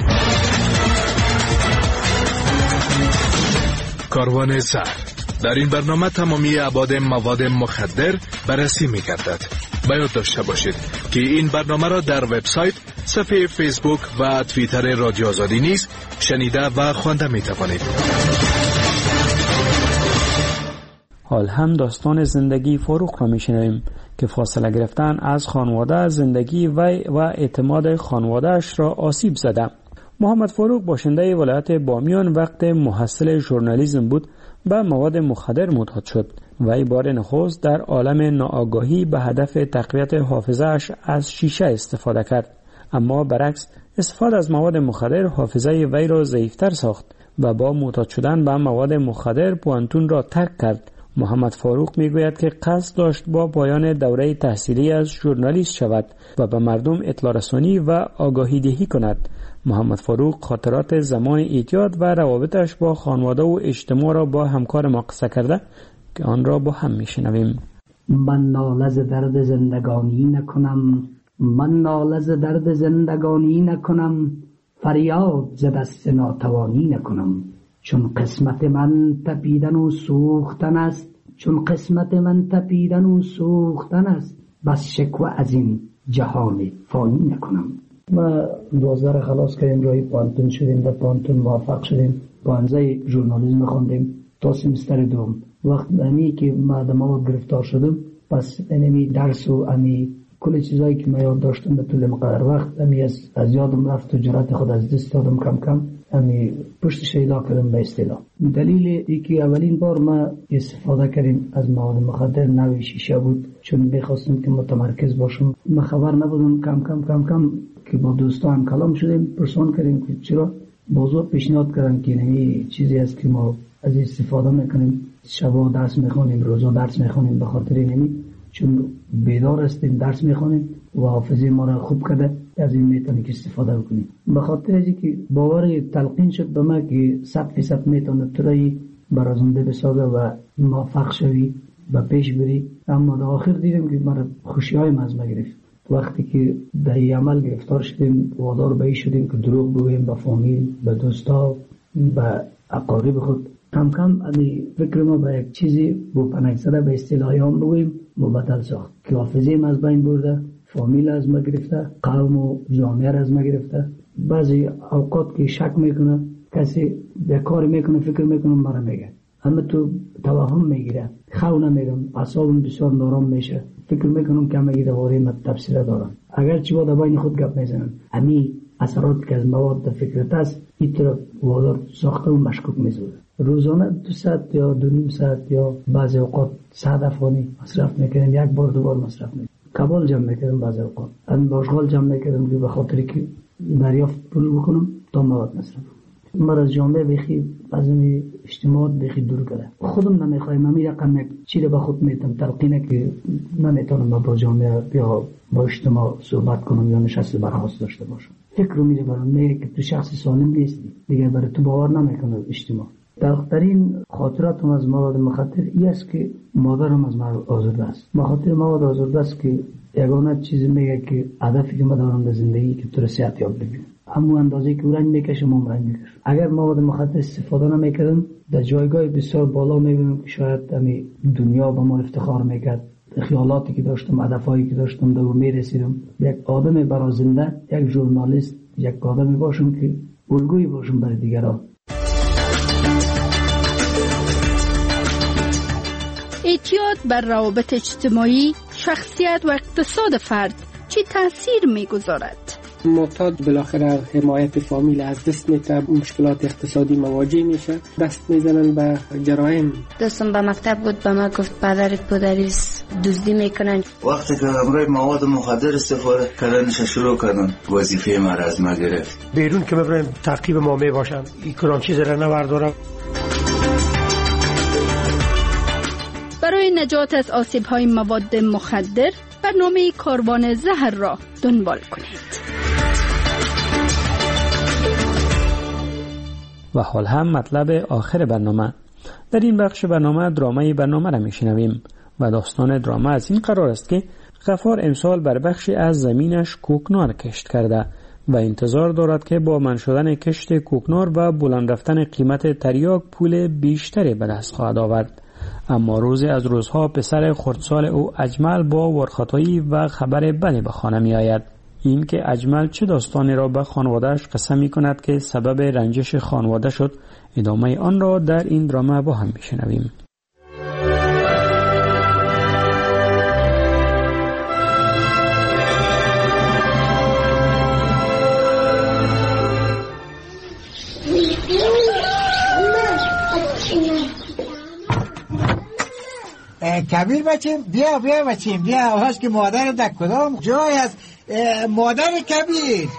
کاروان زهر. در این برنامه تمامی ابعاد مواد مخدر بررسی می‌گردد. باید داشته باشید که این برنامه را در وبسایت، صفحه فیسبوک و توییتر رادیو آزادی نیز شنیده و خوانده می‌توانید.
حال هم داستان زندگی فاروق را می‌شنویم که فاصله گرفتن از خانواده، زندگی وی و اعتماد خانواده‌اش را آسیب زده. محمد فاروق باشنده ولایت بامیان وقت محصل ژورنالیسم بود به مواد مخدر معتاد شد. وی بار نخست در عالم ناآگاهی به هدف تقویت حافظه‌اش از شیشه استفاده کرد، اما برعکس استفاده از مواد مخدر حافظه وی را ضعیف‌تر ساخت و با معتاد شدن به مواد مخدر پوانتون را ترک کرد محمد فاروق میگوید که قصد داشت با پایان دوره تحصیلی از ژورنالیست شود و به مردم اطلاع رسانی و آگاهی دهی کند. محمد فاروق خاطرات زمان اعتیاد و روابطش با خانواده و اجتماع را با همکار ما قصه کرده که آن را با هم میشنویم.
من ناله ز درد زندگانی نکنم، من ناله ز درد زندگانی نکنم، فریاد ز دست ناتوانی نکنم. چون قسمت من تپیدن و سوختن است، چون قسمت من تپیدن و سوختن است، بس شکوه از این جهان فانی نکنم. ما دوازده خلاص کردیم، روی پانتون شدیم، در پانتون موفق شدیم، پانزه ژورنالیسم خوندیم تا سمستر دوم. وقت امی که ما دما گرفتار شدم، پس امی درس و امی کل چیزایی که ما یاد داشتم به طول مقدار وقت امی از, از یادم رفت و جرأت خود از دست دادم کم کم. امی پشت شیدا کردم به اصطلاح. دلیل ای که اولین بار ما استفاده کردیم از مواد مخدر نوع شیشه بود، چون می‌خواستم که متمرکز باشم. ما خبر نبودم، کم کم کم کم که با دوستان کلام شدیم، پرسان کردیم که چرا بازور پیشنهاد کردن که نمی چیزی است که ما از استفاده میکنیم، شبا درس میخونیم، روزا درس میخونیم، به خاطر نمی چون بیدار هستیم درس میخونیم و حافظه ما را خوب کرده، از این میتونی که استفاده بکنیم. به خاطر از که باور تلقین شد به ما که صد فیصد میتونه ترایی برازنده بسازه و موفق شوی و پیش بری. اما در آخر دیدیم که ما خوشی های مزمه گرفت. وقتی که در این عمل گرفتار شدیم، وادار به این شدیم که دروغ بگوییم به فامیل، به دوستا، به اقارب خود. کم کم امی فکر ما به یک چیزی با پنک زده به اصطلاحی هم بگوییم مبدل ساخت که حافظه ما از بین برده، فامیل از ما گرفته، قوم و جامعه از ما گرفته. بعضی اوقات که شک میکنه، کسی به کار میکنه، فکر میکنه مرا میگه، اما تو توهم میگیره، خو نمیگم، اعصابم بسیار نارام میشه، فکر میکنم که همه دواره من تفسیر دارم. اگر چی با بین خود گپ میزنن، امی اثرات که از مواد فکرت است این طرف وادار ساخته و مشکوک میزوده. روزانه دو ساعت یا دو نیم ساعت یا بعضی اوقات صد افغانی مصرف میکنم، یک بار دو بار مصرف میکنم. کابل جمع میکردم، بعضی اوقات اما باشغال جمع میکردم که به خاطر که دریافت پول بکنم تا مواد مصرف. من از جامعه بخی از این اجتماعات بخی دور کرده. خودم نمیخوایم من می رقم یک چیره به خود میتونم تلقینه که نمیتونم با جامعه یا با اجتماع صحبت کنم یا نشست برخواست داشته باشم. فکر رو میره برام میگه که تو شخص سالم نیستی دیگه، برای تو باور نمیکنه اجتماع. دلخطرین خاطراتم از مواد مخدر این است که مادرم از من آزرده است. مخاطر مواد آزرده است که یگانه چیزی میگه که هدفی که من دارم در زندگی که تو رو صحتیاب ببینم، اما اندازه که رنج میکشم هم رنج میکشم. اگر مواد مخدر استفاده نمیکردم در جایگاه بسیار بالا میبینم که شاید امی دنیا به ما افتخار میکرد، خیالاتی که داشتم، هدفایی که داشتم در اون میرسیدم. یک آدم برازنده، یک ژورنالیست، یک آدمی باشم که الگویی باشم برای دیگران.
اعتیاد بر روابط اجتماعی، شخصیت و اقتصاد فرد چه تاثیر میگذارد؟
معتاد بالاخره حمایت فامیل از دست میده، مشکلات اقتصادی مواجه میشه، دست میزنن به جرایم.
دوستم به مکتب بود، به ما گفت پدرت پدریس دزدی میکنن.
وقتی که همراه مواد مخدر استفاده کردنش شروع کردن، وظیفه ما را از ما گرفت.
بیرون که ببرن تعقیب ما میباشن، این کلان چیز را نبردارم.
برای نجات از آسیب‌های مواد مخدر برنامه کاروان زهر را دنبال کنید.
و حال هم مطلب آخر برنامه. در این بخش برنامه درامه برنامه را میشنویم و داستان درامه از این قرار است که غفار امسال بر بخشی از زمینش کوکنار کشت کرده و انتظار دارد که با من شدن کشت کوکنار و بلند رفتن قیمت تریاک پول بیشتری به دست خواهد آورد. اما روزی از روزها پسر خردسال او اجمل با ورخطایی و خبر بدی به خانه می آید. این که اجمل چه داستانی را به خانواده‌اش قسم می کند که سبب رنجش خانواده شد، ادامه آن را در این درامه با هم میشنویم.
کبیر بچیم، بیا بیا بچیم، بیا. آهاش که مادر در کدام جای است؟ مادر کبیر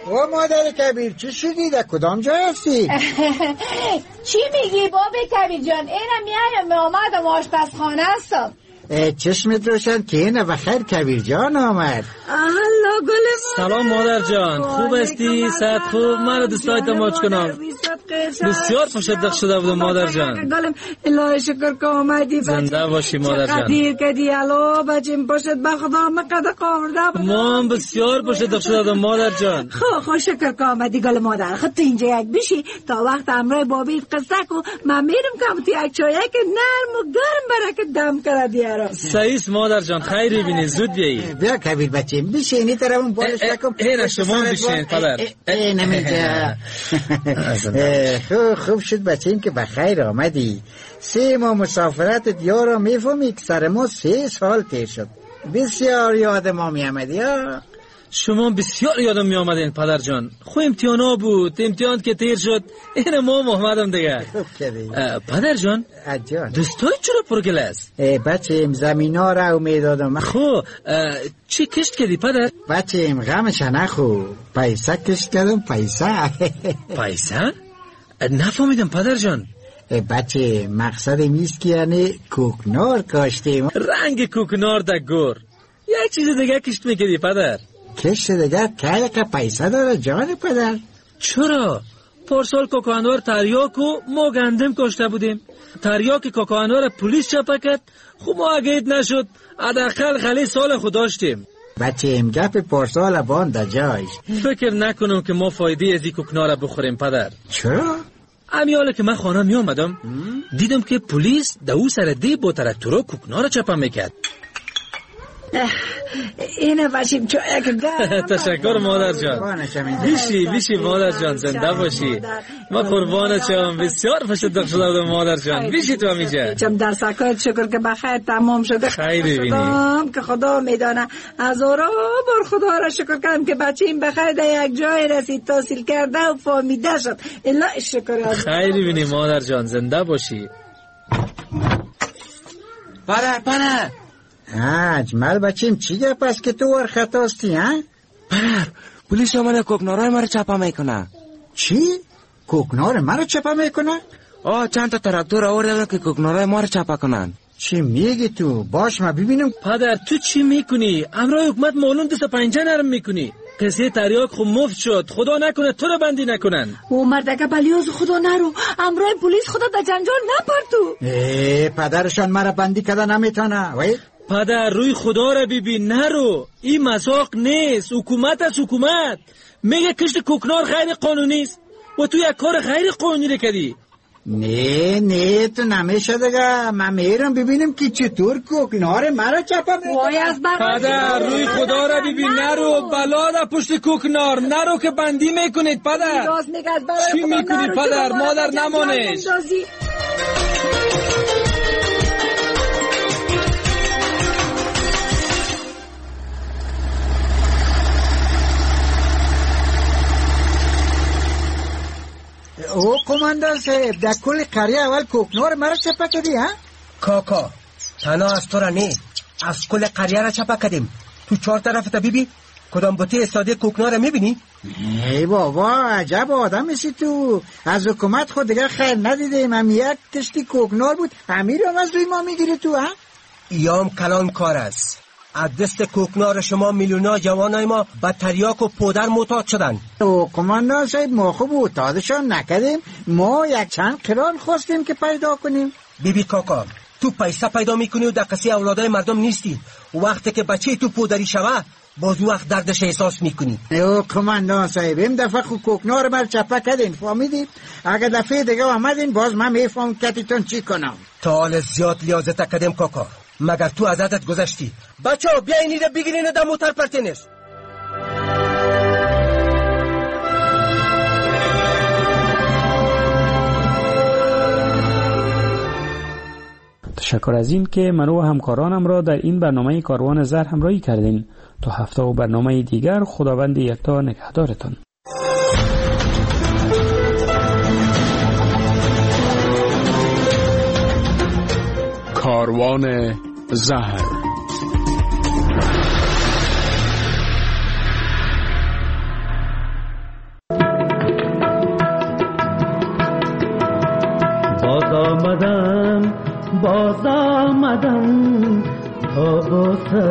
و مادر کبیر چی شدی؟ در کدام جای هستی؟
چی میگی باب کبیر جان؟ اینم یعنی آمدم آشپزخانه هستم.
چشمت روشن که اینه بخیر کبیر جان آمد.
الله گل
سلام مادر جان، خوب هستی؟ صحت خوب؟ من دوستای تماچ کنم. بسیار پشت شده بودم مادر جان.
گلم الله شکر که آمدی.
زنده باشی مادر جان.
قدیر کدی الو بچیم پشت به خدا مقدر قاورده.
ما بسیار پشت شده بودم مادر جان.
خو خو شکر که آمدی گل مادر. خود تو اینجا یک بشی تا وقت امرای بابی قصه کو من میرم کم تو یک چایک نرم و گرم برکت دم کرد.
صحیح مادر جان، خیری بینی، زود بیایی.
بیا کبیر بچه بشینی طرفون بالش نکن.
این شما بشین پدر.
این نمیجا. خوب خوب شد بچه که بخیر آمدی. سه ماه مسافرت دیارا میفهمی که سر ما سه سال تیر شد. بسیار یاد ما می آمدی ها.
شما بسیار یادم می آمدین پدر جان. خو امتحان ها بود، امتحان که تیر شد این ما محمدم دیگه. پدر جان دوستای چرا پرگل است؟
بچه زمین ها را امید دادم.
خو چی کشت کردی پدر؟
بچه غمش نخو پیسه کشت کردم. پیسه
پیسه؟ نفهمیدم پدر جان.
بچه مقصد میست که یعنی کوکنار کاشتیم.
رنگ کوکنار در گور. یک چیز دیگه کشت میکردی پدر؟
کشت دیگه که که پیسه داره جان پدر؟
چرا؟ پارسال کوکانوار تریاکو ما گندم کشته بودیم. تریاک کوکانوار پلیس چپا کرد. خب ما اگه نشد حداقل خلی سال خود داشتیم.
بچه ام گپ پارسال باند جایش.
فکر نکنم که ما فایده از این کوکنار بخوریم پدر.
چرا؟
امیاله که من خانه می آمدم دیدم که پلیس دو سر دی با ترکتورا کوکنار چپا میکرد.
اینه باشیم چو یک گرم.
تشکر مادر جان. بیشی بیشی مادر جان، زنده باشی. ما قربانت شم. بسیار پشت شده بودم مادر جان. بیشی تو همیشه.
چم در سکایت شکر که بخیر تمام شده.
خیلی بینی.
که خدا میدانه. هزارا بار خدا را شکر کردم که بچیم بخیر در یک جای رسید، تحصیل کرده و فهمیده شد. الله شکر.
خیلی بینی مادر جان، زنده باشی.
پدر پدر
اجمل بچیم چی گپ است که تو ور خطاستی ها؟
پدر پلیس آمده کوکنارای ما رو چپا میکنه.
چی؟ کوکنار ما رو چپا میکنه؟
آه چند تا تراکتور آورده که کوکنارای ما رو چپا کنن.
چی میگی تو؟ باش ما ببینم.
پدر تو چی میکنی؟ امرای حکومت معلوم دست پنجه نرم میکنی. قصه تریاک خب مفت شد، خدا نکنه تو رو بندی نکنن.
او مردکه بلیوز خدا نرو، امرای پلیس خدا در جنجال نپر تو.
ای پدرشان مرا بندی کده نمیتونه. وای
پدر روی خدا را ببین، نرو. این مزاق نیست، حکومت از حکومت میگه کشت کوکنار غیر قانونی است و تو یک کار غیر قانونی کردی.
نه نه تو نمیشه دیگه. من میرم ببینم که چطور کوکنار مرا چپا میکنه.
پدر روی خدا را ببین، نرو. بلا در پشت کوکنار، نرو که بندی میکنید. پدر چی میکنی پدر؟ مادر نمانش.
او کماندان صاحب در کل قریه اول کوکنار مرا چپا کردی ها؟
کاکا تنها از تو را نه، از کل قریه را چپا کردیم. تو چهار طرف تا بیبی کدام بوته استاده کوکنار میبینی؟
ای بابا عجب آدم میشی تو. از حکومت خود دیگه خیر ندیدیم. هم یک کشتی کوکنار بود همین رو از روی ما میگیری تو ها؟
ایام کلان کار است. از دست کوکنار شما میلیونا جوانای ما به تریاک و پودر معتاد شدن.
او کماندان صاحب ما خوب معتادشان نکردیم. ما یک چند قران خواستیم که پیدا کنیم.
بیبی کاکا تو پیسه پیدا میکنی و در قصه اولادای مردم نیستی. وقتی که بچه تو پودری شوه باز وقت دردش احساس میکنی.
او کماندان صاحب این دفعه خو کوکنار مر چپا کردین فهمیدی؟ اگه دفعه دیگه آمدین باز من میفهم کتیتون چی کنم.
تا حال زیاد لیازت کردیم کاکا، مگر تو از عادت گذشتی. بچه ها بیاین اینو بگیرین در موتر پرتینش.
تشکر از این که من و همکارانم را در این برنامه کاروان زر همراهی کردین. تا هفته و برنامه دیگر خداوند یکتا نگهدارتان.
کاروان زهر.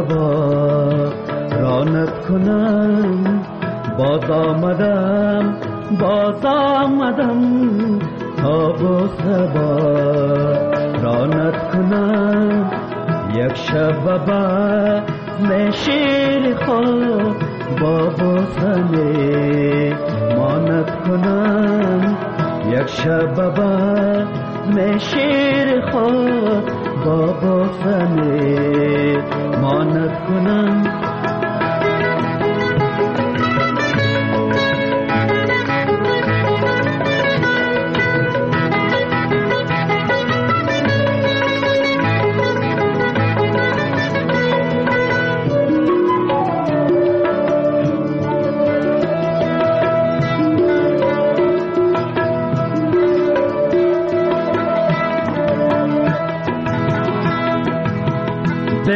سبا رانت کنم. باز آمدم باز آمدم تا با سبا رانت کنم. یک شب بعد نشیر خواب با بوسنه مانت کنم. یک شب بعد نشیر خواب با بوسنه مانت کنم.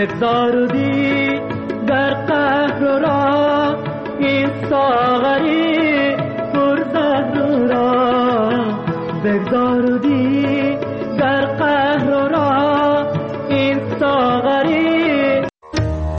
بگذار دی در قهر را این ساغری